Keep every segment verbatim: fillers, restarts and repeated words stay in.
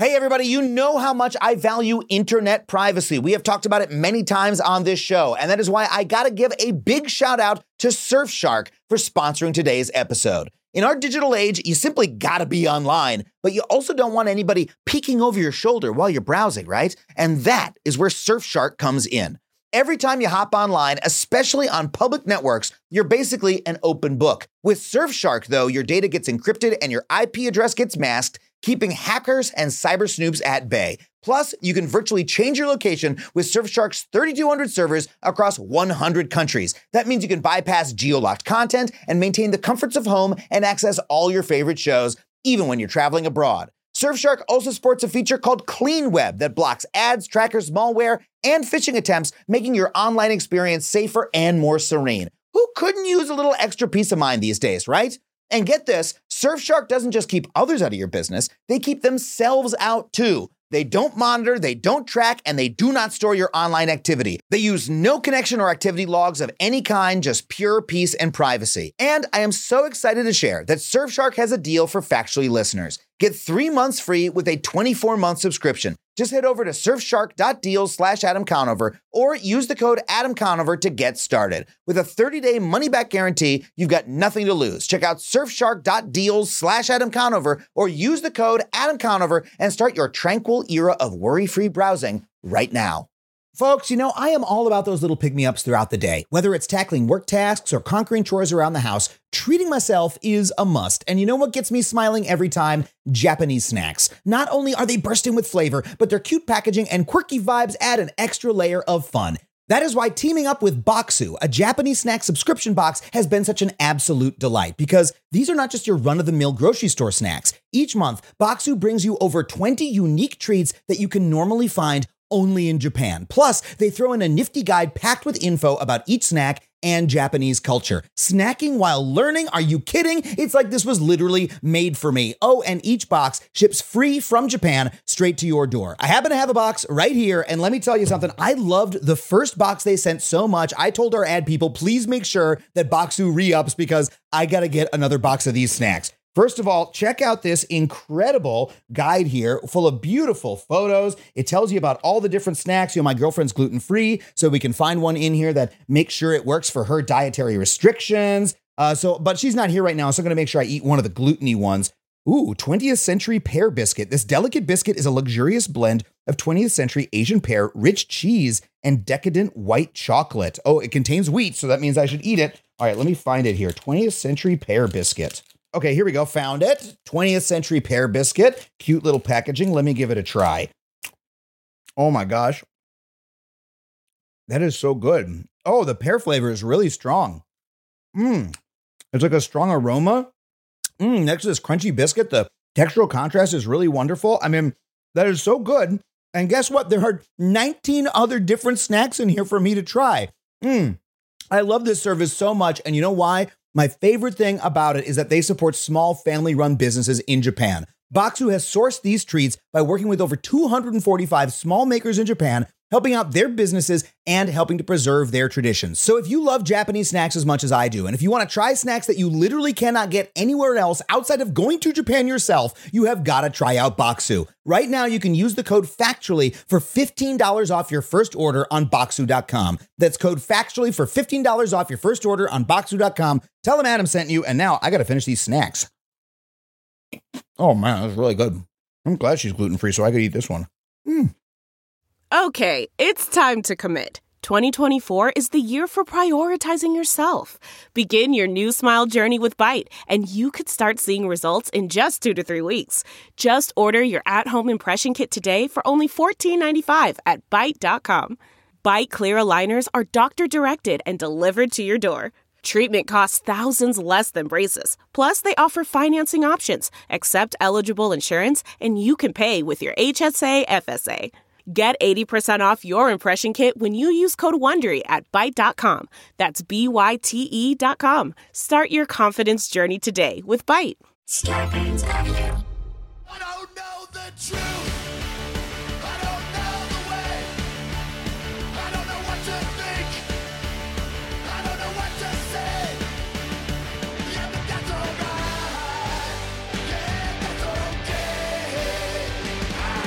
Hey everybody, you know how much I value internet privacy. We have talked about it many times on this show, and that is why I gotta give a big shout out to Surfshark for sponsoring today's episode. In our digital age, you simply gotta be online, but you also don't want anybody peeking over your shoulder while you're browsing, right? And that is where Surfshark comes in. Every time you hop online, especially on public networks, you're basically an open book. With Surfshark, though, your data gets encrypted and your I P address gets masked, keeping hackers and cyber snoops at bay. Plus, you can virtually change your location with Surfshark's thirty-two hundred servers across one hundred countries. That means you can bypass geo-locked content and maintain the comforts of home and access all your favorite shows, even when you're traveling abroad. Surfshark also supports a feature called Clean Web that blocks ads, trackers, malware, and phishing attempts, making your online experience safer and more serene. Who couldn't use a little extra peace of mind these days, right? And get this, Surfshark doesn't just keep others out of your business, they keep themselves out too. They don't monitor, they don't track, and they do not store your online activity. They use no connection or activity logs of any kind, just pure peace and privacy. And I am so excited to share that Surfshark has a deal for Factually listeners. Get three months free with a twenty-four month subscription. Just head over to surfshark.deal slash Adam Conover or use the code Adam Conover to get started. With a thirty day money-back guarantee, you've got nothing to lose. Check out surfshark.deal slash Adam Conover or use the code Adam Conover and start your tranquil era of worry-free browsing right now. Folks, you know, I am all about those little pick-me-ups throughout the day. Whether it's tackling work tasks or conquering chores around the house, treating myself is a must. And you know what gets me smiling every time? Japanese snacks. Not only are they bursting with flavor, but their cute packaging and quirky vibes add an extra layer of fun. That is why teaming up with Boxu, a Japanese snack subscription box, has been such an absolute delight, because these are not just your run-of-the-mill grocery store snacks. Each month, Boxu brings you over twenty unique treats that you can normally find only in Japan. Plus, they throw in a nifty guide packed with info about each snack and Japanese culture. Snacking while learning? Are you kidding? It's like this was literally made for me. Oh, and each box ships free from Japan straight to your door. I happen to have a box right here, and let me tell you something. I loved the first box they sent so much, I told our ad people, please make sure that Boxu re-ups because I gotta get another box of these snacks. First of all, check out this incredible guide here full of beautiful photos. It tells you about all the different snacks. You know, my girlfriend's gluten-free, so we can find one in here that makes sure it works for her dietary restrictions. Uh, so, but she's not here right now, so I'm gonna make sure I eat one of the gluten-y ones. Ooh, twentieth century pear biscuit. This delicate biscuit is a luxurious blend of twentieth century Asian pear, rich cheese, and decadent white chocolate. Oh, it contains wheat, so that means I should eat it. All right, let me find it here. twentieth century pear biscuit. Okay, here we go. Found it. twentieth century pear biscuit. Cute little packaging. Let me give it a try. Oh my gosh. That is so good. Oh, the pear flavor is really strong. Mmm. It's like a strong aroma. Mmm. Next to this crunchy biscuit, the textural contrast is really wonderful. I mean, that is so good. And guess what? There are nineteen other different snacks in here for me to try. Mmm. I love this service so much. And you know why? My favorite thing about it is that they support small family-run businesses in Japan. Boxu has sourced these treats by working with over two hundred forty-five small makers in Japan, helping out their businesses and helping to preserve their traditions. So if you love Japanese snacks as much as I do, and if you want to try snacks that you literally cannot get anywhere else outside of going to Japan yourself, you have got to try out Boxu. Right now, you can use the code FACTUALLY for fifteen dollars off your first order on Boxu dot com. That's code FACTUALLY for fifteen dollars off your first order on Boxu dot com. Tell them Adam sent you, and now I got to finish these snacks. Oh man, that's really good. I'm glad she's gluten-free so I could eat this one. Mm. Okay, it's time to commit. twenty twenty-four is the year for prioritizing yourself. Begin your new smile journey with Byte, and you could start seeing results in just two to three weeks. Just order your at-home impression kit today for only fourteen ninety-five at byte dot com. Byte clear aligners are doctor-directed and delivered to your door. Treatment costs thousands less than braces. Plus, they offer financing options, accept eligible insurance, and you can pay with your H S A F S A. Get eighty percent off your impression kit when you use code WONDERY at byte dot com. That's B Y T E dot com. Start your confidence journey today with Byte. Scarpins Avenue. I don't know the truth. I don't know the way. I don't know what to think. I don't know what to say. Yeah, but that's alright. Yeah, that's okay. I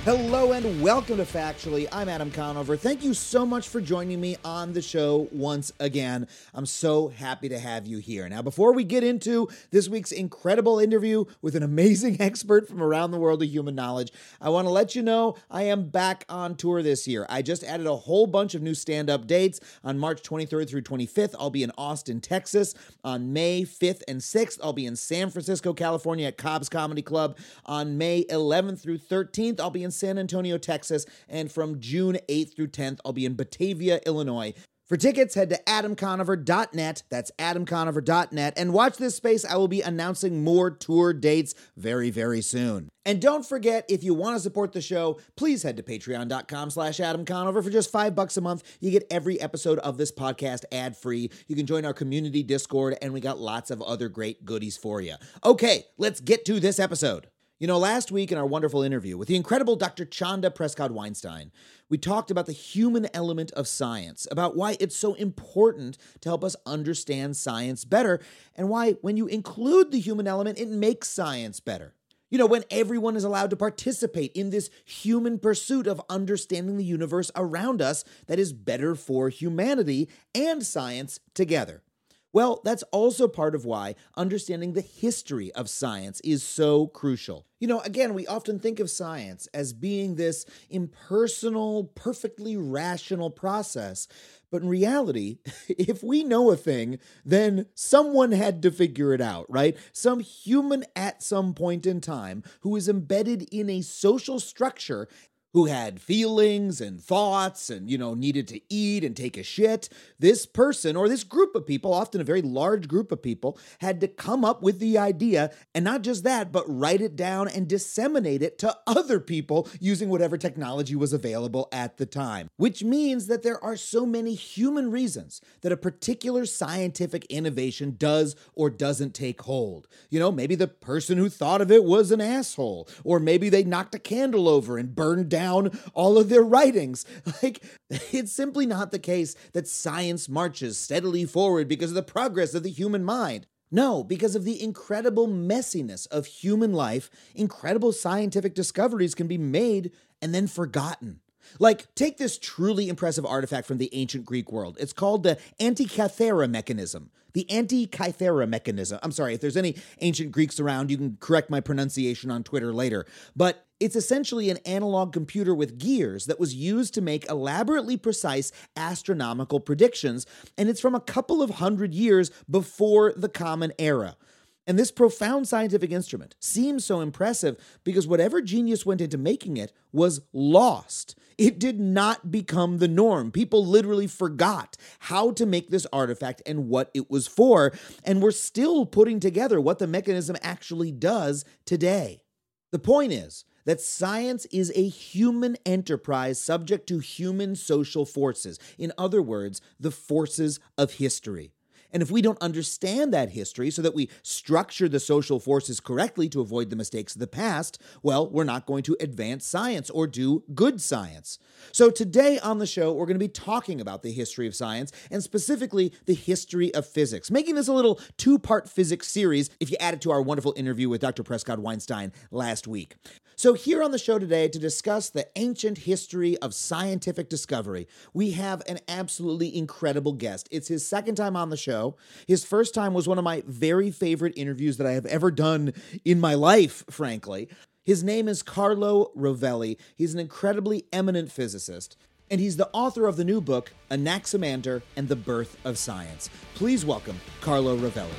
Hello and welcome to Factually. I'm Adam Conover. Thank you so much for joining me on the show once again. I'm so happy to have you here. Now, before we get into this week's incredible interview with an amazing expert from around the world of human knowledge, I want to let you know I am back on tour this year. I just added a whole bunch of new stand-up dates. On March twenty-third through twenty-fifth, I'll be in Austin, Texas. On May fifth and sixth, I'll be in San Francisco, California at Cobb's Comedy Club. On May eleventh through thirteenth, I'll be in San Antonio, Texas, and from June eighth through tenth, I'll be in Batavia, Illinois. For tickets, head to adam conover dot net. That's adam conover dot net. And watch this space. I will be announcing more tour dates very, very soon. And don't forget, if you want to support the show, please head to patreon.com slash Adam Conover. For just five bucks a month, you get every episode of this podcast ad-free. You can join our community Discord, and we got lots of other great goodies for you. Okay, let's get to this episode. You know, last week in our wonderful interview with the incredible Doctor Chanda Prescod-Weinstein, we talked about the human element of science, about why it's so important to help us understand science better, and why when you include the human element, it makes science better. You know, when everyone is allowed to participate in this human pursuit of understanding the universe around us that is better for humanity and science together. Well, that's also part of why understanding the history of science is so crucial. You know, again, we often think of science as being this impersonal, perfectly rational process. But in reality, if we know a thing, then someone had to figure it out, right? Some human at some point in time who is embedded in a social structure, who had feelings and thoughts and, you know, needed to eat and take a shit. This person, or this group of people, often a very large group of people, had to come up with the idea, and not just that, but write it down and disseminate it to other people using whatever technology was available at the time. Which means that there are so many human reasons that a particular scientific innovation does or doesn't take hold. You know, maybe the person who thought of it was an asshole, or maybe they knocked a candle over and burned down all of their writings. Like, it's simply not the case that science marches steadily forward because of the progress of the human mind. No, because of the incredible messiness of human life, incredible scientific discoveries can be made and then forgotten. Like, take this truly impressive artifact from the ancient Greek world. It's called the Antikythera mechanism. The Antikythera mechanism. I'm sorry, if there's any ancient Greeks around, you can correct my pronunciation on Twitter later. But it's essentially an analog computer with gears that was used to make elaborately precise astronomical predictions, and it's from a couple of hundred years before the Common Era. And this profound scientific instrument seems so impressive because whatever genius went into making it was lost. It did not become the norm. People literally forgot how to make this artifact and what it was for, and we're still putting together what the mechanism actually does today. The point is that science is a human enterprise subject to human social forces. In other words, the forces of history. And if we don't understand that history so that we structure the social forces correctly to avoid the mistakes of the past, well, we're not going to advance science or do good science. So today on the show, we're going to be talking about the history of science and specifically the history of physics, making this a little two-part physics series if you add it to our wonderful interview with Doctor Prescod-Weinstein last week. So here on the show today to discuss the ancient history of scientific discovery, we have an absolutely incredible guest. It's his second time on the show. His first time was one of my very favorite interviews that I have ever done in my life, frankly. His name is Carlo Rovelli. He's an incredibly eminent physicist, and he's the author of the new book, Anaximander and the Birth of Science. Please welcome Carlo Rovelli.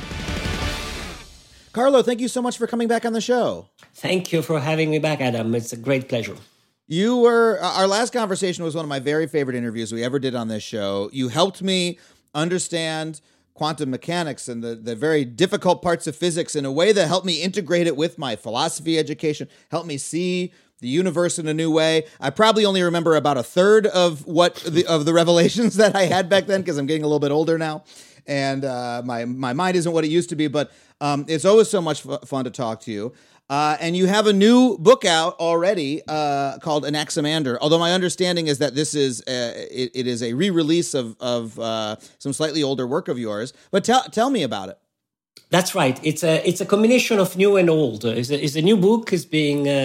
Carlo, thank you so much for coming back on the show. Thank you for having me back, Adam. It's a great pleasure. You were, our last conversation was one of my very favorite interviews we ever did on this show. You helped me understand quantum mechanics and the, the very difficult parts of physics in a way that helped me integrate it with my philosophy education, helped me see the universe in a new way. I probably only remember about a third of what the, of the revelations that I had back then because I'm getting a little bit older now. And uh, my, my mind isn't what it used to be, but um, it's always so much f- fun to talk to you. Uh, and you have a new book out already uh, called Anaximander, although my understanding is that this is a, it, it is a re-release of, of uh, some slightly older work of yours. But tell tell me about it. That's right. It's a it's a combination of new and old. It's a, it's a new book. It's being uh,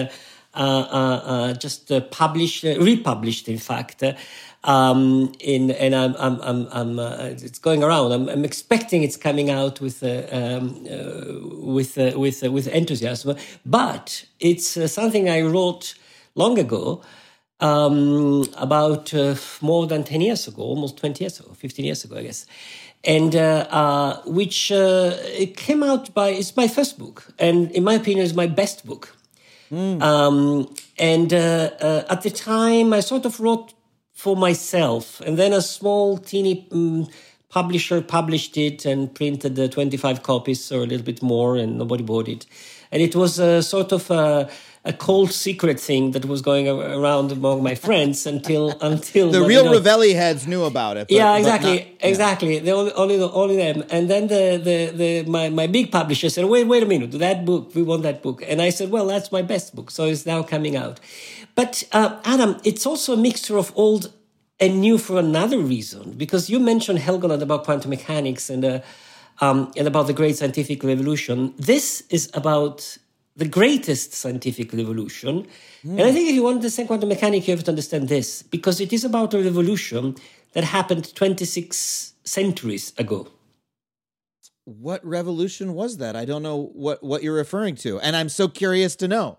uh, uh, uh, just uh, published, uh, republished, in fact. Uh, um, in and I'm, I'm, I'm, I'm uh, it's going around. I'm, I'm expecting it's coming out with, uh, um, uh, with, uh, with, uh, with enthusiasm. But it's uh, something I wrote long ago. Um, about uh, more than ten years ago, almost twenty years ago, fifteen years ago, I guess. And uh, uh, which uh, it came out by, it's my first book. And in my opinion, it's my best book. Mm. Um, and uh, uh, at the time, I sort of wrote for myself. And then a small, teeny um, publisher published it and printed the twenty-five copies or a little bit more, and nobody bought it. And it was a sort of a, a cold secret thing that was going around among my friends until until the you real know, Ravelli heads knew about it. But, yeah, exactly, but not, exactly. Yeah. They only, only only them. And then the, the, the my, my big publisher said, "Wait, wait a minute, that book, we want that book." And I said, "Well, that's my best book, so it's now coming out." But uh, Adam, it's also a mixture of old and new for another reason, because you mentioned Helgoland about quantum mechanics and uh, um, and about the great scientific revolution. This is about the greatest scientific revolution. Mm. And I think if you want to understand quantum mechanics, you have to understand this, because it is about a revolution that happened twenty-six centuries ago. What revolution was that? I don't know what, what you're referring to, and I'm so curious to know.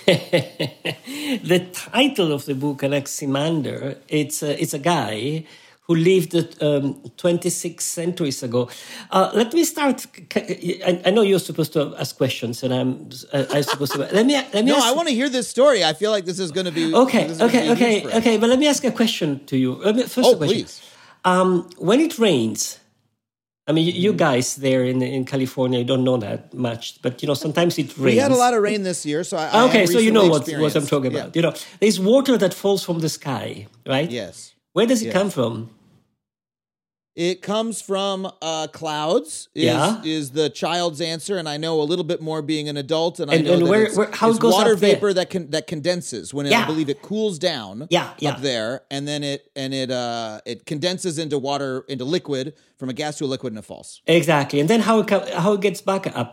The title of the book, Anaximander, it's a, it's a guy who lived um, twenty-six centuries ago. Uh, let me start. I, I know you're supposed to ask questions, and I'm I'm supposed to. Let me let me. No, ask, I want to hear this story. I feel like this is going to be okay. Okay, okay, be okay. But let me ask a question to you. Let me, first, oh, a question. please. Um, when it rains, I mean, you, you guys there in in California, you don't know that much, but you know sometimes it rains. We had a lot of rain this year, so I, okay. I so you know what experienced. what I'm talking about. Yeah. You know, there's water that falls from the sky, right? Yes. Where does it yes. come from? It comes from uh, clouds. Is, yeah, is the child's answer, and I know a little bit more being an adult, and I and, know and that where, it's, where, how it's it goes water up there. vapor that can that condenses when it, yeah. I believe it cools down. Yeah, yeah. up there, and then it and it uh, it condenses into water into liquid from a gas to a liquid, and it falls. Exactly, and then how it co- how it gets back up.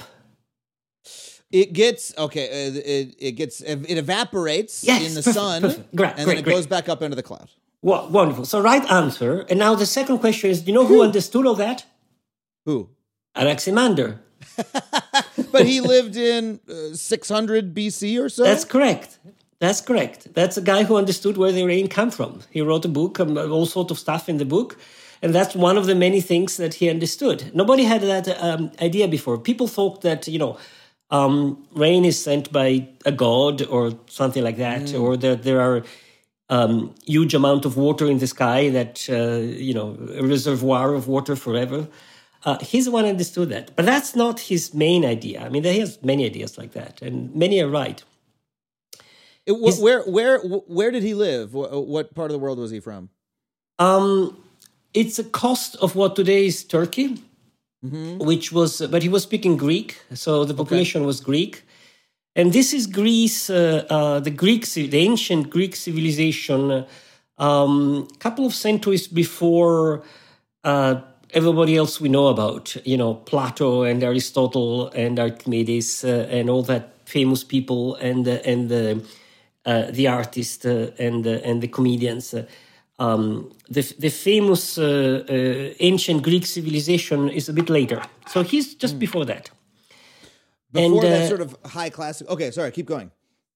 It gets okay. Uh, it it gets it evaporates yes, in the perfect, sun, perfect. Great, and great, then it great. goes back up into the cloud. Well, wonderful. So, right answer. And now the second question is: do you know who understood all that? Who? Anaximander. But he lived in uh, six hundred B C or so. That's correct. That's correct. That's a guy who understood where the rain came from. He wrote a book, um, all sorts of stuff in the book, and that's one of the many things that he understood. Nobody had that um, idea before. People thought that you know. Um, rain is sent by a god or something like that, mm. or that there are um, huge amount of water in the sky that, uh, you know, a reservoir of water forever. Uh, he's the one who understood that. But that's not his main idea. I mean, he has many ideas like that, and many are right. It, wh- where where where did he live? What, what part of the world was he from? Um, it's a coast of what today is Turkey. Mm-hmm. Which was, but he was speaking Greek, so the population okay. was Greek, and this is Greece, uh, uh, the Greek, the ancient Greek civilization, a um, couple of centuries before uh, everybody else we know about, you know, Plato and Aristotle and Archimedes uh, and all that famous people and uh, and the uh, the artists uh, and uh, and the comedians. Uh, Um, the the famous uh, uh, ancient Greek civilization is a bit later, so he's just mm. before that. Before and, that uh, sort of high classic. Okay, sorry, keep going.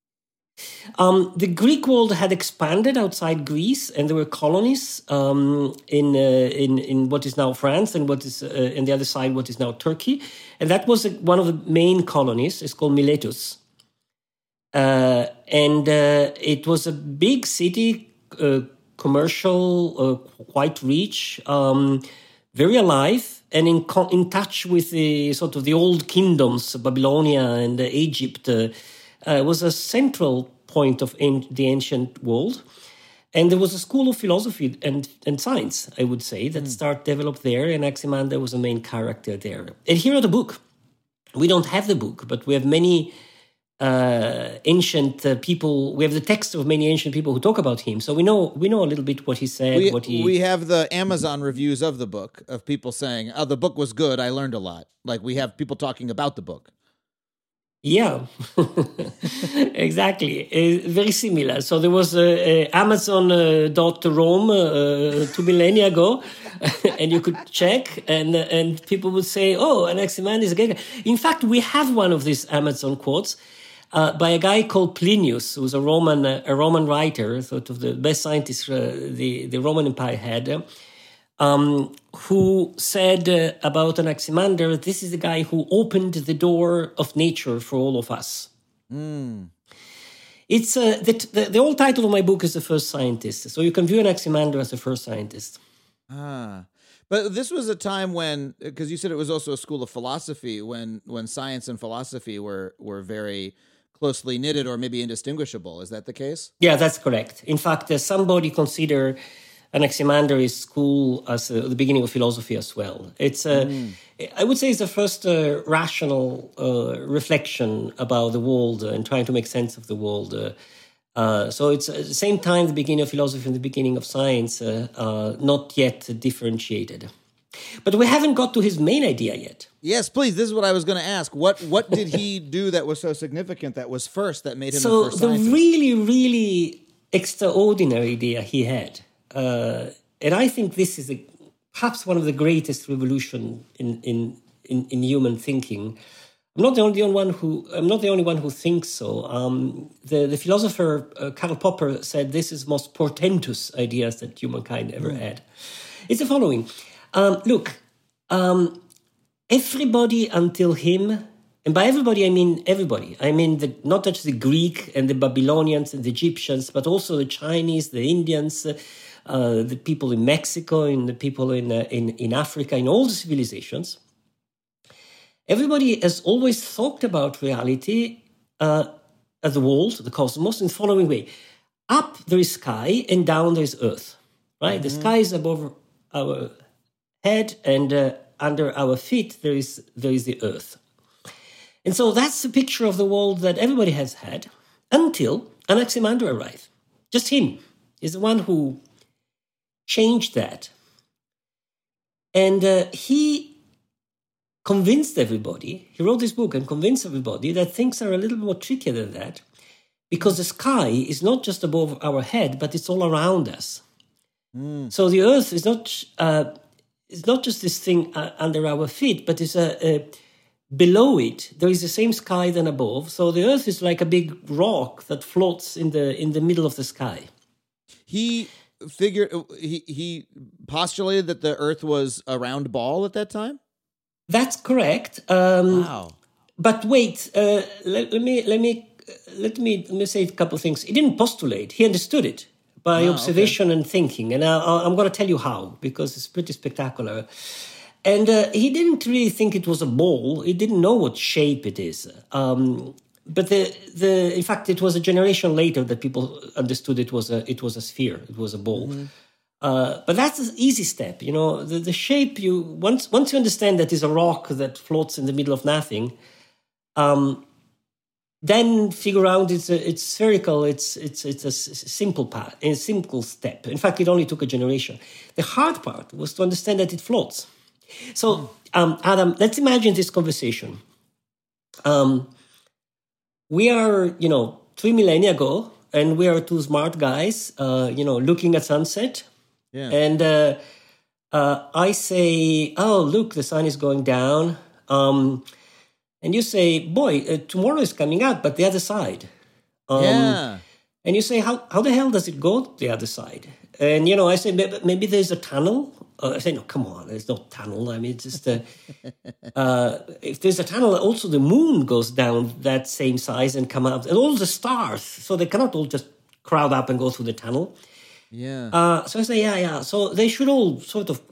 Um, the Greek world had expanded outside Greece, and there were colonies um, in uh, in in what is now France and what is uh, in the other side what is now Turkey, and that was a, one of the main colonies. It's called Miletus, uh, and uh, it was a big city. Uh, commercial, uh, quite rich, um, very alive, and in co- in touch with the sort of the old kingdoms, Babylonia and uh, Egypt. Uh, uh, was a central point of an- the ancient world. And there was a school of philosophy and, and science, I would say, that mm. started developed there, and Anaximander was a main character there. And here are the book. We don't have the book, but we have many uh, ancient uh, people. We have the text of many ancient people who talk about him. So we know we know a little bit what he said. We, what he we have the Amazon reviews of the book of people saying, "Oh, the book was good. I learned a lot." Like we have people talking about the book. Yeah, exactly. Uh, very similar. So there was uh, uh, Amazon uh, dot Rome uh, two millennia ago, and you could check, and uh, and people would say, "Oh, Anaximander is a gay guy." In fact, we have one of these Amazon quotes uh, by a guy called Plinius, who was a Roman uh, a Roman writer, sort of the best scientist uh, the the Roman Empire had. Uh, Um, who said uh, about Anaximander, this is the guy who opened the door of nature for all of us. Mm. It's uh, the, the, the whole title of my book is The First Scientist. So you can view Anaximander as the first scientist. Ah, but this was a time when, because you said it was also a school of philosophy, when when science and philosophy were were very closely knitted or maybe indistinguishable. Is that the case? Yeah, that's correct. In fact, uh, somebody consider Anaximander's school as uh, the beginning of philosophy as well. It's, uh, mm. I would say, it's the first uh, rational uh, reflection about the world uh, and trying to make sense of the world. Uh, uh, so it's at the same time the beginning of philosophy and the beginning of science, uh, uh, not yet differentiated. But we haven't got to his main idea yet. Yes, please. This is what I was going to ask. What what did he do that was so significant, that was first, that made him so the first scientist? So the really, really extraordinary idea he had, Uh, and I think this is a, perhaps one of the greatest revolution in, in, in, in human thinking. I'm not the only one who I'm not the only one who thinks so. Um, the the philosopher uh, Karl Popper said this is the most portentous ideas that humankind ever mm. had. It's the following: um, look, um, everybody until him, and by everybody I mean everybody. I mean the, not just the Greek and the Babylonians and the Egyptians, but also the Chinese, the Indians. Uh, Uh, the people in Mexico, and the people in, uh, in in Africa, in all the civilizations, everybody has always talked about reality uh, as the world, the cosmos, in the following way: up there is sky, and down there is earth. Right, mm-hmm. The sky is above our head, and uh, under our feet there is there is the earth. And so that's the picture of the world that everybody has had until Anaximander arrived. Just him is the one who changed that. And uh, he convinced everybody, he wrote this book and convinced everybody that things are a little more trickier than that, because the sky is not just above our head, but it's all around us. Mm. So the earth is not uh, is not just this thing uh, under our feet, but it's a, a below it. There is the same sky than above. So the earth is like a big rock that floats in the in the middle of the sky. He figured he he postulated that the earth was a round ball at that time? That's correct. Um, wow. But wait, uh, let, let me let me let me let me say a couple of things. He didn't postulate; he understood it by ah, observation okay. and thinking. And I, I'm going to tell you how, because it's pretty spectacular. And uh, he didn't really think it was a ball. He didn't know what shape it is. Um, but the the in fact, it was a generation later that people understood it was a it was a sphere. It was a ball. Mm-hmm. Uh, but that's an easy step, you know. The, the shape you once once you understand that is a rock that floats in the middle of nothing, um, then figure out it's a, it's spherical. It's it's it's a simple path, a simple step. In fact, it only took a generation. The hard part was to understand that it floats. So, um, Adam, let's imagine this conversation. Um, we are, you know, three millennia ago, and we are two smart guys, uh, you know, looking at sunset. Yeah. And uh, uh, I say, oh, look, the sun is going down. Um, and you say, boy, uh, tomorrow is coming out, but the other side. Um, yeah. And you say, how, how the hell does it go the other side? And, you know, I say, maybe, maybe there's a tunnel. Uh, I say, no, come on, there's no tunnel. I mean, it's just, uh, uh, if there's a tunnel, also the moon goes down that same size and come out. And all the stars, so they cannot all just crowd up and go through the tunnel. Yeah. Uh, so I say, yeah, yeah. So they should all sort of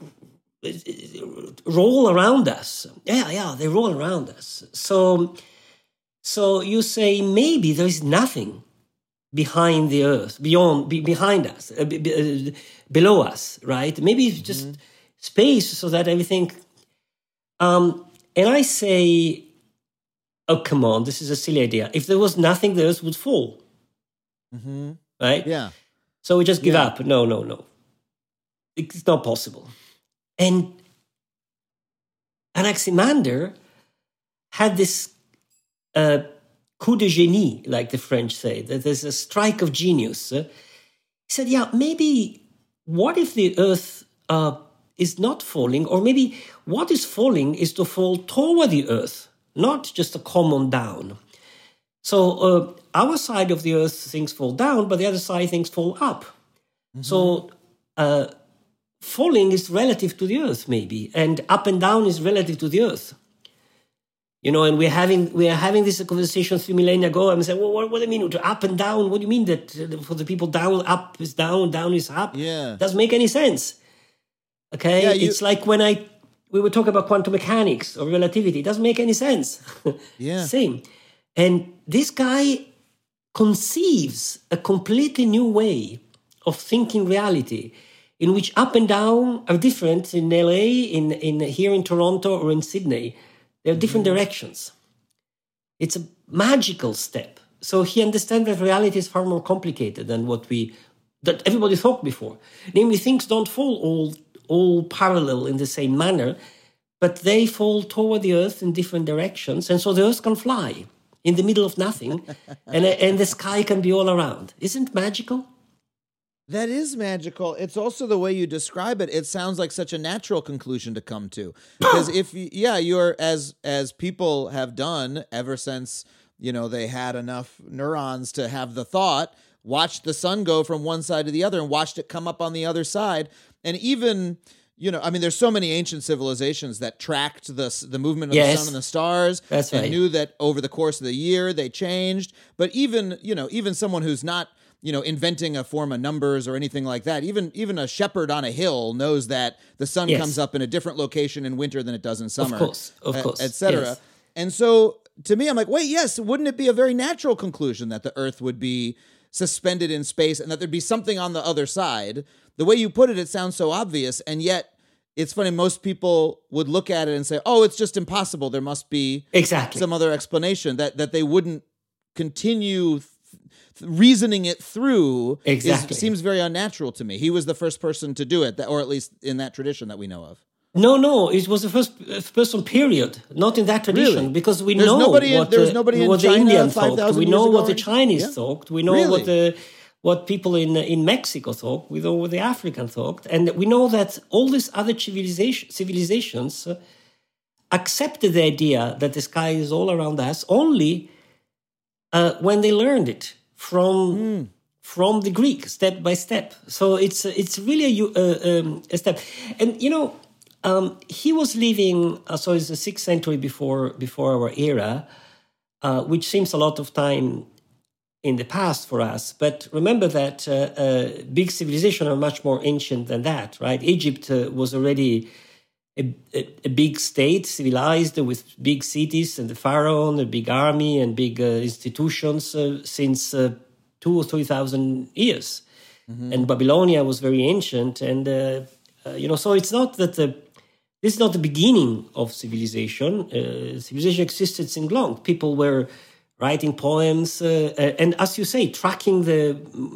roll around us. Yeah, yeah, they roll around us. So, so you say maybe there is nothing behind the earth, beyond, be, behind us, uh, be, uh, below us, right? Maybe it's just mm-hmm. space, so that everything. Um, and I say, oh, come on, this is a silly idea. If there was nothing, the earth would fall, mm-hmm. right? Yeah. So we just give yeah. up. No, no, no. It's not possible. And Anaximander had this uh, coup de génie, like the French say, that there's a strike of genius. Uh, he said, yeah, maybe what if the Earth uh, is not falling, or maybe what is falling is to fall toward the Earth, not just to come on down. So uh, our side of the Earth, things fall down, but the other side, things fall up. Mm-hmm. So uh, falling is relative to the Earth, maybe, and up and down is relative to the Earth. You know, and we're having we are having this conversation three millennia ago. I'm saying, well, what, what do you mean? To up and down? What do you mean that uh, for the people down, up is down, down is up? Yeah, doesn't make any sense. Okay, yeah, you... it's like when I we were talking about quantum mechanics or relativity. It doesn't make any sense. Yeah, same. And this guy conceives a completely new way of thinking reality, in which up and down are different in L A, in in here in Toronto, or in Sydney. There are different directions. It's a magical step. So he understands that reality is far more complicated than what we, that everybody thought before. Namely, things don't fall all, all parallel in the same manner, but they fall toward the Earth in different directions. And so the Earth can fly in the middle of nothing, and, and the sky can be all around. Isn't it magical? That is magical. It's also the way you describe it. It sounds like such a natural conclusion to come to. Because if, you, yeah, you're, as as people have done ever since, you know, they had enough neurons to have the thought, watched the sun go from one side to the other and watched it come up on the other side. And even, you know, I mean, there's so many ancient civilizations that tracked the, the movement of yes. the sun and the stars. That's and right. knew that over the course of the year they changed. But even, you know, even someone who's not, you know, inventing a form of numbers or anything like that. Even even a shepherd on a hill knows that the sun yes. comes up in a different location in winter than it does in summer. Of course, of course. Et cetera. Yes. And so to me, I'm like, wait, yes, wouldn't it be a very natural conclusion that the Earth would be suspended in space and that there'd be something on the other side? The way you put it, it sounds so obvious. And yet it's funny, most people would look at it and say, oh, it's just impossible. There must be exactly some other explanation, that, that they wouldn't continue th- reasoning it through. Exactly. Is, seems very unnatural to me. He was the first person to do it, that, or at least in that tradition that we know of. No, no, it was the first uh, person period, not in that tradition, Really? because we There's know nobody in- what, there was uh, nobody in what the China Indian five thought. thousand We years know ago what the already? Chinese Yeah. thought. We know Really? what the what people in in Mexico thought. We know what the African thought, and we know that all these other civilization, civilizations uh, accepted the idea that the sky is all around us only uh, when they learned it from mm. from the Greek, step by step. So it's it's really a, uh, um, a step, and you know. Um, he was living, uh, so it's the sixth century before before our era, uh, which seems a lot of time in the past for us. But remember that uh, uh, big civilizations are much more ancient than that, right? Egypt uh, was already a, a, a big state, civilized, with big cities and the pharaoh, a big army and big uh, institutions uh, since uh, two or three thousand years. Mm-hmm. And Babylonia was very ancient, and uh, uh, you know, so it's not that the This is not the beginning of civilization. Uh, civilization existed since long. People were writing poems, uh, and as you say, tracking the,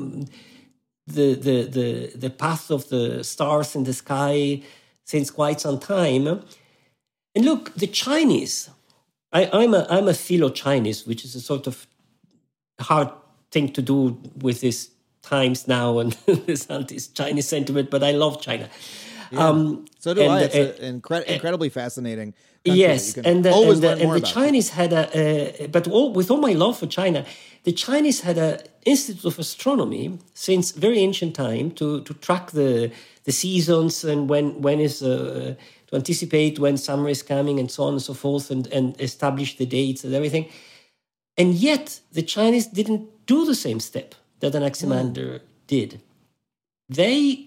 the the the the path of the stars in the sky since quite some time. And look, the Chinese. I, I'm a I'm a philo-Chinese, which is a sort of hard thing to do with these times now and this anti-Chinese sentiment. But I love China. Yeah. Um, so do and, I. It's uh, an incre- incredibly fascinating country. Yes, and the, always and the, learn more and the about Chinese had a, uh, but all, with all my love for China, the Chinese had an institute of astronomy since very ancient time to, to track the the seasons and when when is uh, to anticipate when summer is coming and so on and so forth, and, and establish the dates and everything. And yet the Chinese didn't do the same step that Anaximander mm. did. They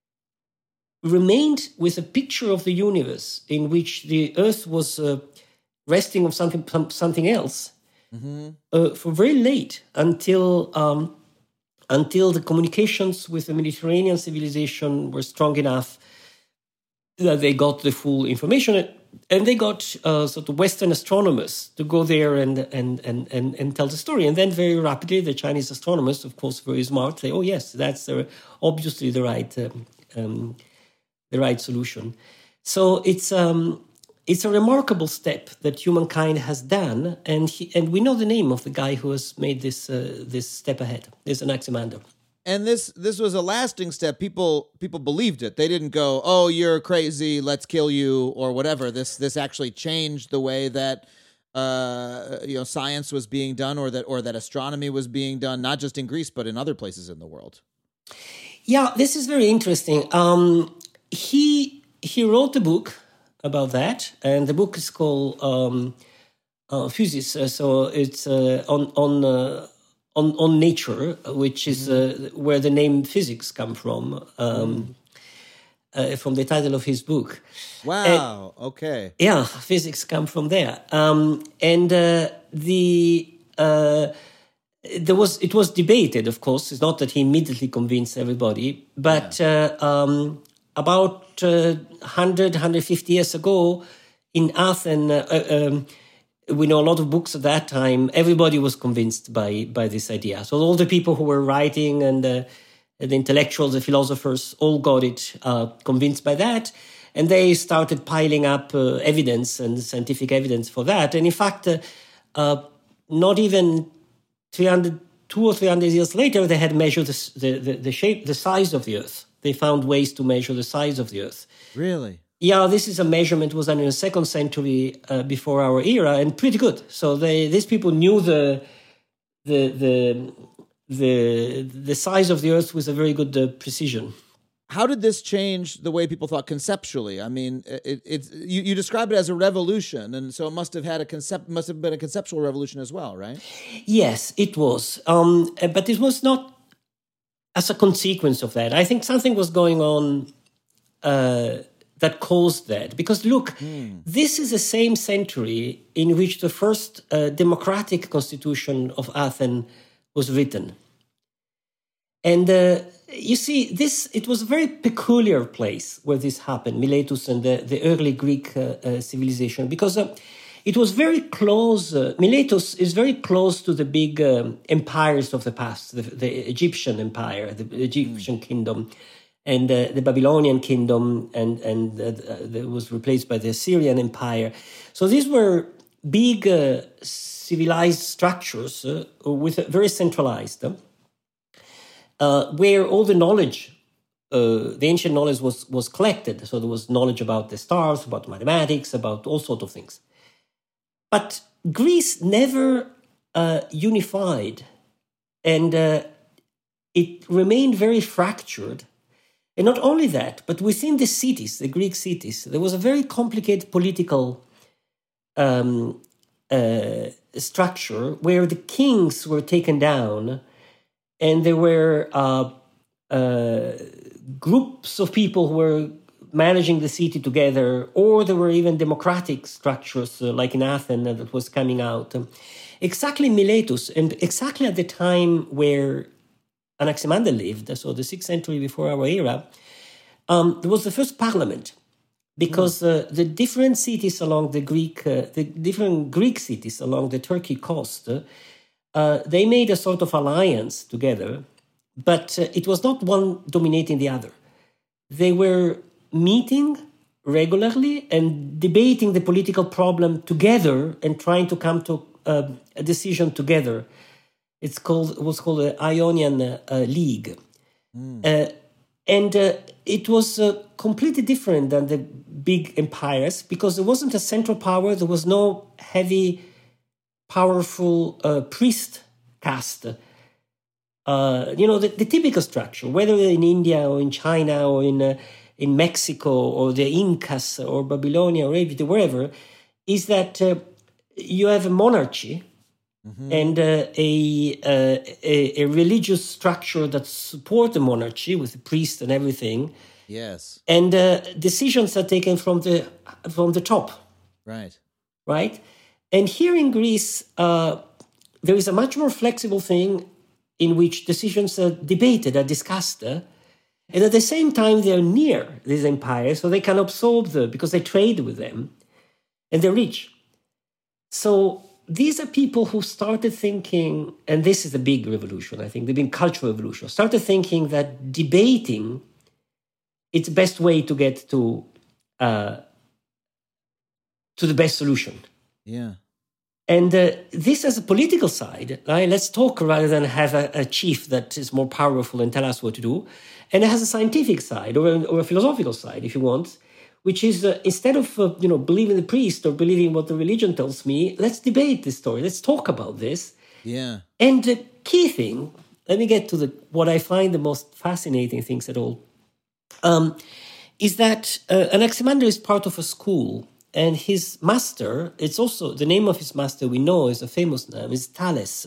remained with a picture of the universe in which the Earth was uh, resting on something something else mm-hmm. uh, for very late until um, until the communications with the Mediterranean civilization were strong enough that they got the full information, and they got uh, sort of Western astronomers to go there and and, and and and tell the story. And then very rapidly, the Chinese astronomers, of course, very smart, say, "Oh yes, that's the, obviously the right." Um, um, the right solution. So it's um, it's a remarkable step that humankind has done, and he, and we know the name of the guy who has made this uh, this step ahead. It's Anaximander. And this this was a lasting step. People people believed it. They didn't go, "Oh, you're crazy. Let's kill you," or whatever. This this actually changed the way that uh, you know science was being done, or that or that astronomy was being done, not just in Greece but in other places in the world. Yeah, this is very interesting. Um, he he wrote a book about that, and the book is called um, uh, Physis. Uh, so it's uh, on on. Uh, On, on nature, which is uh, where the name physics come from, um, uh, from the title of his book. Wow. And, okay. Yeah, physics come from there, um, and uh, the uh, there was it was debated. Of course, it's not that he immediately convinced everybody, but yeah. uh, um, about uh, one hundred, one hundred fifty years ago in Athens. Uh, um, We know a lot of books at that time. Everybody was convinced by by this idea. So all the people who were writing and uh, the intellectuals, the philosophers, all got it uh, convinced by that. And they started piling up uh, evidence and scientific evidence for that. And in fact, uh, uh, not even three hundred, two or three hundred years later, they had measured the, the, the, the shape, the size of the Earth. They found ways to measure the size of the Earth. Really? Yeah, this is a measurement was done in the second century uh, before our era, and pretty good. So they, these people knew the the the the the size of the Earth with a very good uh, precision. How did this change the way people thought conceptually? I mean, it, it you, you describe it as a revolution, and so it must have had a concept, must have been a conceptual revolution as well, right? Yes, it was, um, but it was not as a consequence of that. I think something was going on. Uh, that caused that. Because look, mm. this is the same century in which the first uh, democratic constitution of Athens was written. And uh, you see, this it was a very peculiar place where this happened, Miletus and the, the early Greek uh, uh, civilization, because uh, it was very close. Uh, Miletus is very close to the big um, empires of the past, the, the Egyptian empire, the Egyptian mm. kingdom, and uh, the Babylonian kingdom, and and uh, that was replaced by the Assyrian Empire. So these were big uh, civilized structures uh, with uh, very centralized, uh, where all the knowledge, uh, the ancient knowledge was was collected. So there was knowledge about the stars, about mathematics, about all sorts of things. But Greece never uh, unified, and uh, it remained very fractured. And not only that, but within the cities, the Greek cities, there was a very complicated political um, uh, structure where the kings were taken down, and there were uh, uh, groups of people who were managing the city together, or there were even democratic structures uh, like in Athens uh, that was coming out. Um, exactly Miletus, and exactly at the time where Anaximander lived, so the sixth century before our era, um, there was the first parliament, because mm. uh, the different cities along the Greek, uh, the different Greek cities along the Turkey coast, uh, they made a sort of alliance together, but uh, it was not one dominating the other. They were meeting regularly and debating the political problem together and trying to come to uh, a decision together. It's called it was called the Ionian uh, League, mm. uh, and uh, it was uh, completely different than the big empires, because there wasn't a central power. There was no heavy, powerful uh, priest caste. Uh, you know, the, the typical structure, whether in India or in China or in uh, in Mexico or the Incas or Babylonia or Egypt, wherever, is that uh, you have a monarchy. Mm-hmm. And uh, a, uh, a a religious structure that supports the monarchy with the priest and everything. Yes. And uh, decisions are taken from the from the top. Right. Right. And here in Greece, uh, there is a much more flexible thing in which decisions are debated, are discussed, uh, and at the same time they are near these empires, so they can absorb them because they trade with them, and they're rich. So these are people who started thinking, and this is a big revolution, I think, the big cultural revolution, started thinking that debating is the best way to get to uh, to the best solution. Yeah. And uh, this has a political side, right? Let's talk rather than have a, a chief that is more powerful and tell us what to do. And it has a scientific side or a, or a philosophical side, if you want, which is uh, instead of uh, you know believing the priest or believing what the religion tells me, let's debate this story. Let's talk about this. Yeah. And the key thing, let me get to the what I find the most fascinating things at all, um, is that uh, Anaximander is part of a school. And his master, it's also, the name of his master we know is a famous name, is Thales.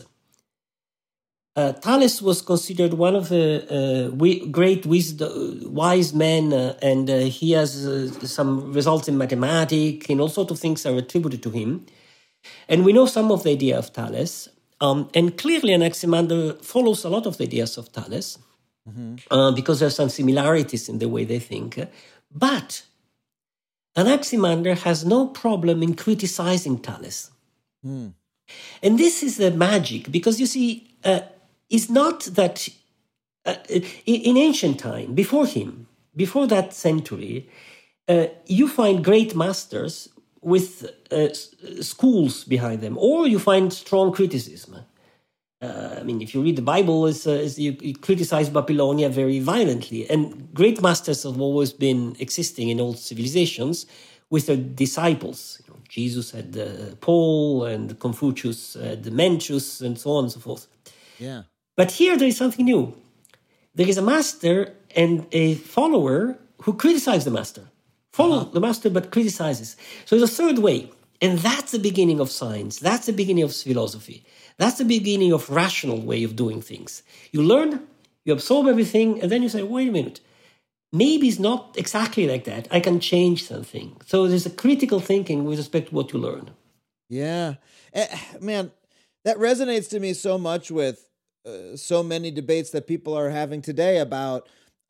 Uh, Thales was considered one of the uh, we, great wisdom, wise men, uh, and uh, he has uh, some results in mathematics, and all sorts of things are attributed to him. And we know some of the idea of Thales. Um, and clearly Anaximander follows a lot of the ideas of Thales, mm-hmm. uh, because there are some similarities in the way they think. But Anaximander has no problem in criticizing Thales. Mm. And this is the magic, because you see, uh, it's not that uh, in ancient time, before him, before that century, uh, you find great masters with uh, schools behind them, or you find strong criticism. Uh, I mean, if you read the Bible, it's, uh, it's, you, you criticize Babylonia very violently. And great masters have always been existing in old civilizations with their disciples. You know, Jesus had uh, Paul, and Confucius had Mencius, and so on and so forth. Yeah. But here there is something new. There is a master and a follower who criticize the master. Follow uh-huh. the master, but criticizes. So there's a third way. And that's the beginning of science. That's the beginning of philosophy. That's the beginning of rational way of doing things. You learn, you absorb everything, and then you say, wait a minute, maybe it's not exactly like that. I can change something. So there's a critical thinking with respect to what you learn. Yeah. Uh, man, that resonates to me so much with uh, so many debates that people are having today about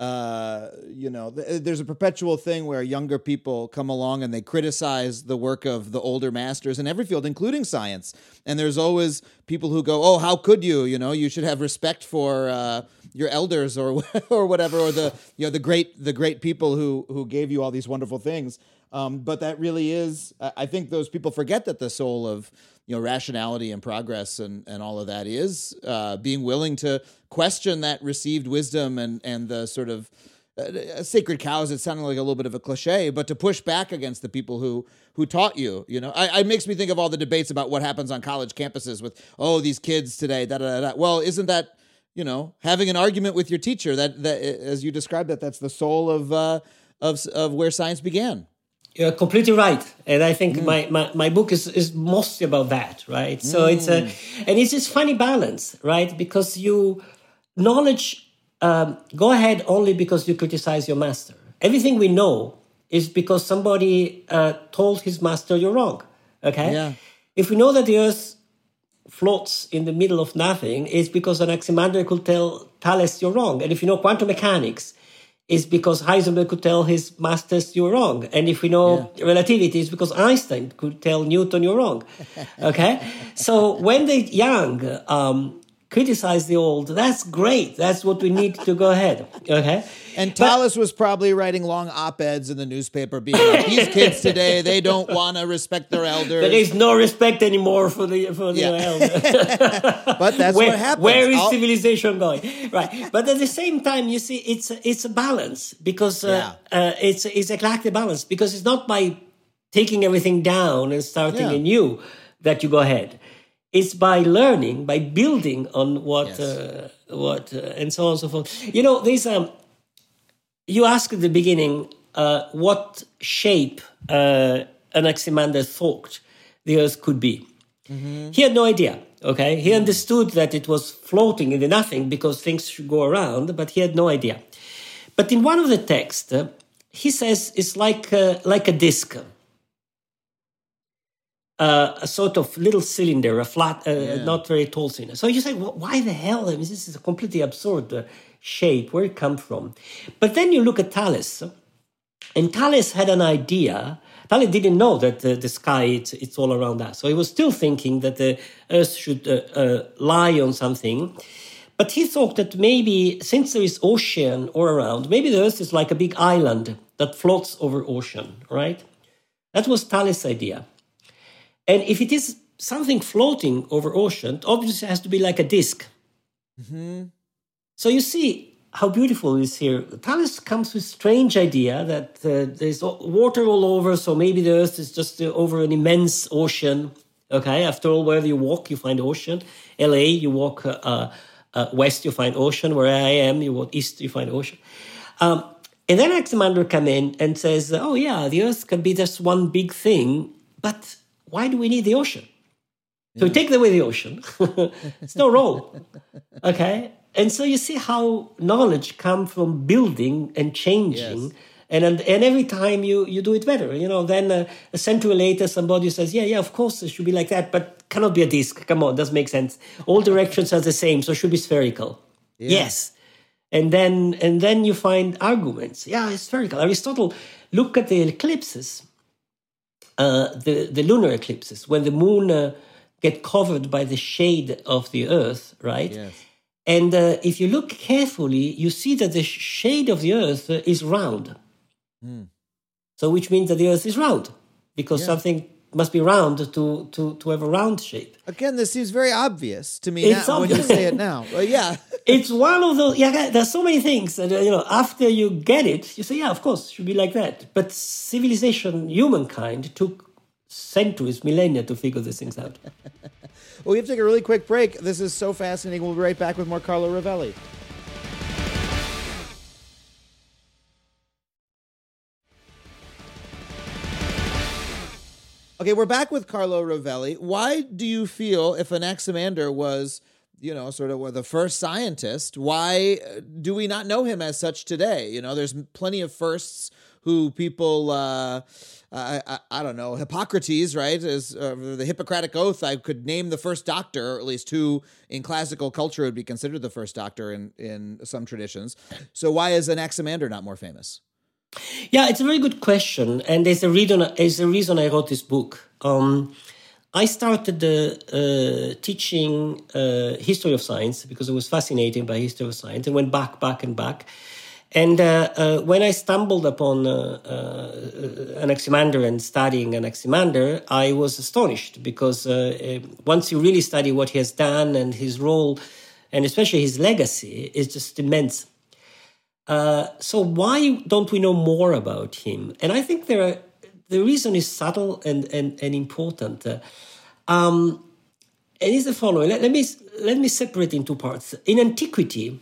Uh, you know, th- there's a perpetual thing where younger people come along and they criticize the work of the older masters in every field, including science. And there's always people who go, "Oh, how could you? You know, you should have respect for uh, your elders, or or whatever, or the you know the great the great people who who gave you all these wonderful things." Um, but that really is, I think, those people forget that the soul of you know rationality and progress and and all of that is uh, being willing to question that received wisdom and and the sort of uh, sacred cows. It's sounding like a little bit of a cliche, but to push back against the people who who taught you. You know, I, it makes me think of all the debates about what happens on college campuses with oh these kids today. Da da da. da. Well, isn't that you know having an argument with your teacher? That that as you described that that's the soul of uh, of of where science began. You're completely right. And I think mm. my, my, my book is, is mostly about that, right? So mm. it's a, and it's this funny balance, right? Because you, knowledge, um, go ahead only because you criticize your master. Everything we know is because somebody uh, told his master you're wrong, okay? Yeah. If we know that the earth floats in the middle of nothing, it's because Anaximander could tell Thales you're wrong. And if you know quantum mechanics, is because Heisenberg could tell his masters you're wrong. And if we know yeah. relativity, it's because Einstein could tell Newton you're wrong. Okay? So when the young um, criticize the old, that's great. That's what we need to go ahead. Okay? And Thales was probably writing long op-eds in the newspaper being like, these kids today, they don't want to respect their elders. There is no respect anymore for the for the yeah. elders. But that's where, what happens. Where is I'll... civilization going? Right. But at the same time, you see, it's it's a balance because uh, yeah. uh, it's it's exactly a balance because it's not by taking everything down and starting yeah. anew that you go ahead. It's by learning, by building on what yes. uh, what uh, and so on and so forth. You know, there's um. You asked at the beginning uh, what shape uh, Anaximander thought the Earth could be. Mm-hmm. He had no idea, okay? He mm-hmm. understood that it was floating in the nothing because things should go around, but he had no idea. But in one of the texts, uh, he says it's like, uh, like a disc, uh, a sort of little cylinder, a flat, uh, yeah. not very tall cylinder. So you say, well, why the hell? I mean, this is a completely absurd uh, shape, where it come from. But then you look at Thales, and Thales had an idea. Thales didn't know that uh, the sky, it's, it's all around us. So he was still thinking that the Earth should uh, uh, lie on something. But he thought that maybe, since there is ocean all around, maybe the Earth is like a big island that floats over ocean, right? That was Thales' idea. And if it is something floating over ocean, obviously it has to be like a disk. Mm-hmm. So you see how beautiful it is here. Thales comes with a strange idea that uh, there's water all over, so maybe the Earth is just uh, over an immense ocean. Okay, after all, wherever you walk, you find ocean. L A, you walk uh, uh, uh, west, you find ocean. Where I am, you walk east, you find ocean. Um, and then Anaximander comes in and says, oh yeah, the Earth can be just one big thing, but why do we need the ocean? So we take away the ocean. It's no role. Okay? And so you see how knowledge comes from building and changing. Yes. And, and and every time you, you do it better. You know, then uh, a century later, somebody says, yeah, yeah, of course, it should be like that, but cannot be a disk. Come on, doesn't make sense. All directions are the same, so it should be spherical. Yeah. Yes. And then and then you find arguments. Yeah, it's spherical. Aristotle, look at the eclipses, uh, the, the lunar eclipses, when the moon... Uh, get covered by the shade of the Earth, right? Yes. And uh, if you look carefully, you see that the shade of the Earth uh, is round. Mm. So which means that the Earth is round, because Yeah. something must be round to, to, to have a round shape. Again, this seems very obvious to me It's now, when you obvious. say it now. Well, yeah. It's one of those, yeah, there's so many things. And, uh, you know, after you get it, you say, yeah, of course, it should be like that. But civilization, humankind, took centuries, millennia to figure these things out. Well, we have to take a really quick break. This is so fascinating. We'll be right back with more Carlo Rovelli. Okay, we're back with Carlo Rovelli. Why do you feel, if Anaximander was, you know, sort of the first scientist, why do we not know him as such today? You know, there's plenty of firsts who people, uh, I, I, I don't know, Hippocrates, right, is uh, the Hippocratic Oath. I could name the first doctor, or at least who in classical culture would be considered the first doctor in, in some traditions. So why is Anaximander not more famous? Yeah, it's a very good question, and there's a reason. There's a reason I wrote this book. Um, I started uh, uh, teaching uh, history of science because I was fascinated by history of science, and went back, back, and back. And uh, uh, when I stumbled upon uh, uh, Anaximander and studying Anaximander, I was astonished because uh, uh, once you really study what he has done and his role, and especially his legacy, is just immense. Uh, so why don't we know more about him? And I think there are, the reason is subtle and and, and important. Uh, um, and it's the following. Let, let me let me separate in two parts. In antiquity,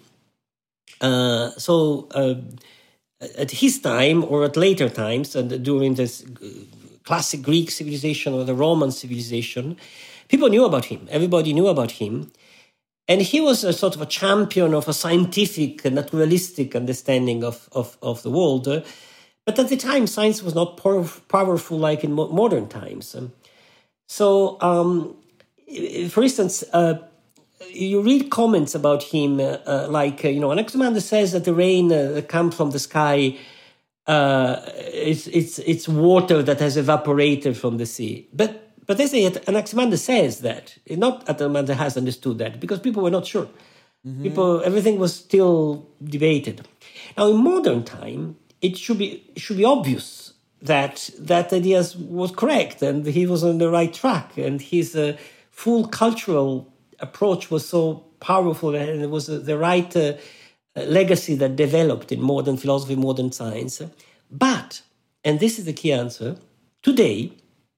uh, so uh, at his time or at later times, and during this classic Greek civilization or the Roman civilization, people knew about him. Everybody knew about him. And he was a sort of a champion of a scientific, naturalistic understanding of, of, of the world. But at the time, science was not power, powerful like in mo- modern times. So, um, for instance, uh, you read comments about him, uh, uh, like, uh, you know, Anaximander says that the rain uh, comes from the sky. Uh, it's, it's, it's water that has evaporated from the sea. But But they say that Anaximander says that. Not Anaximander has understood that because people were not sure. Mm-hmm. People, everything was still debated. Now, in modern time, it should be it should be obvious that that idea was correct and he was on the right track, and his uh, full cultural approach was so powerful, and it was uh, the right uh, legacy that developed in modern philosophy, modern science. But, and this is the key answer, today,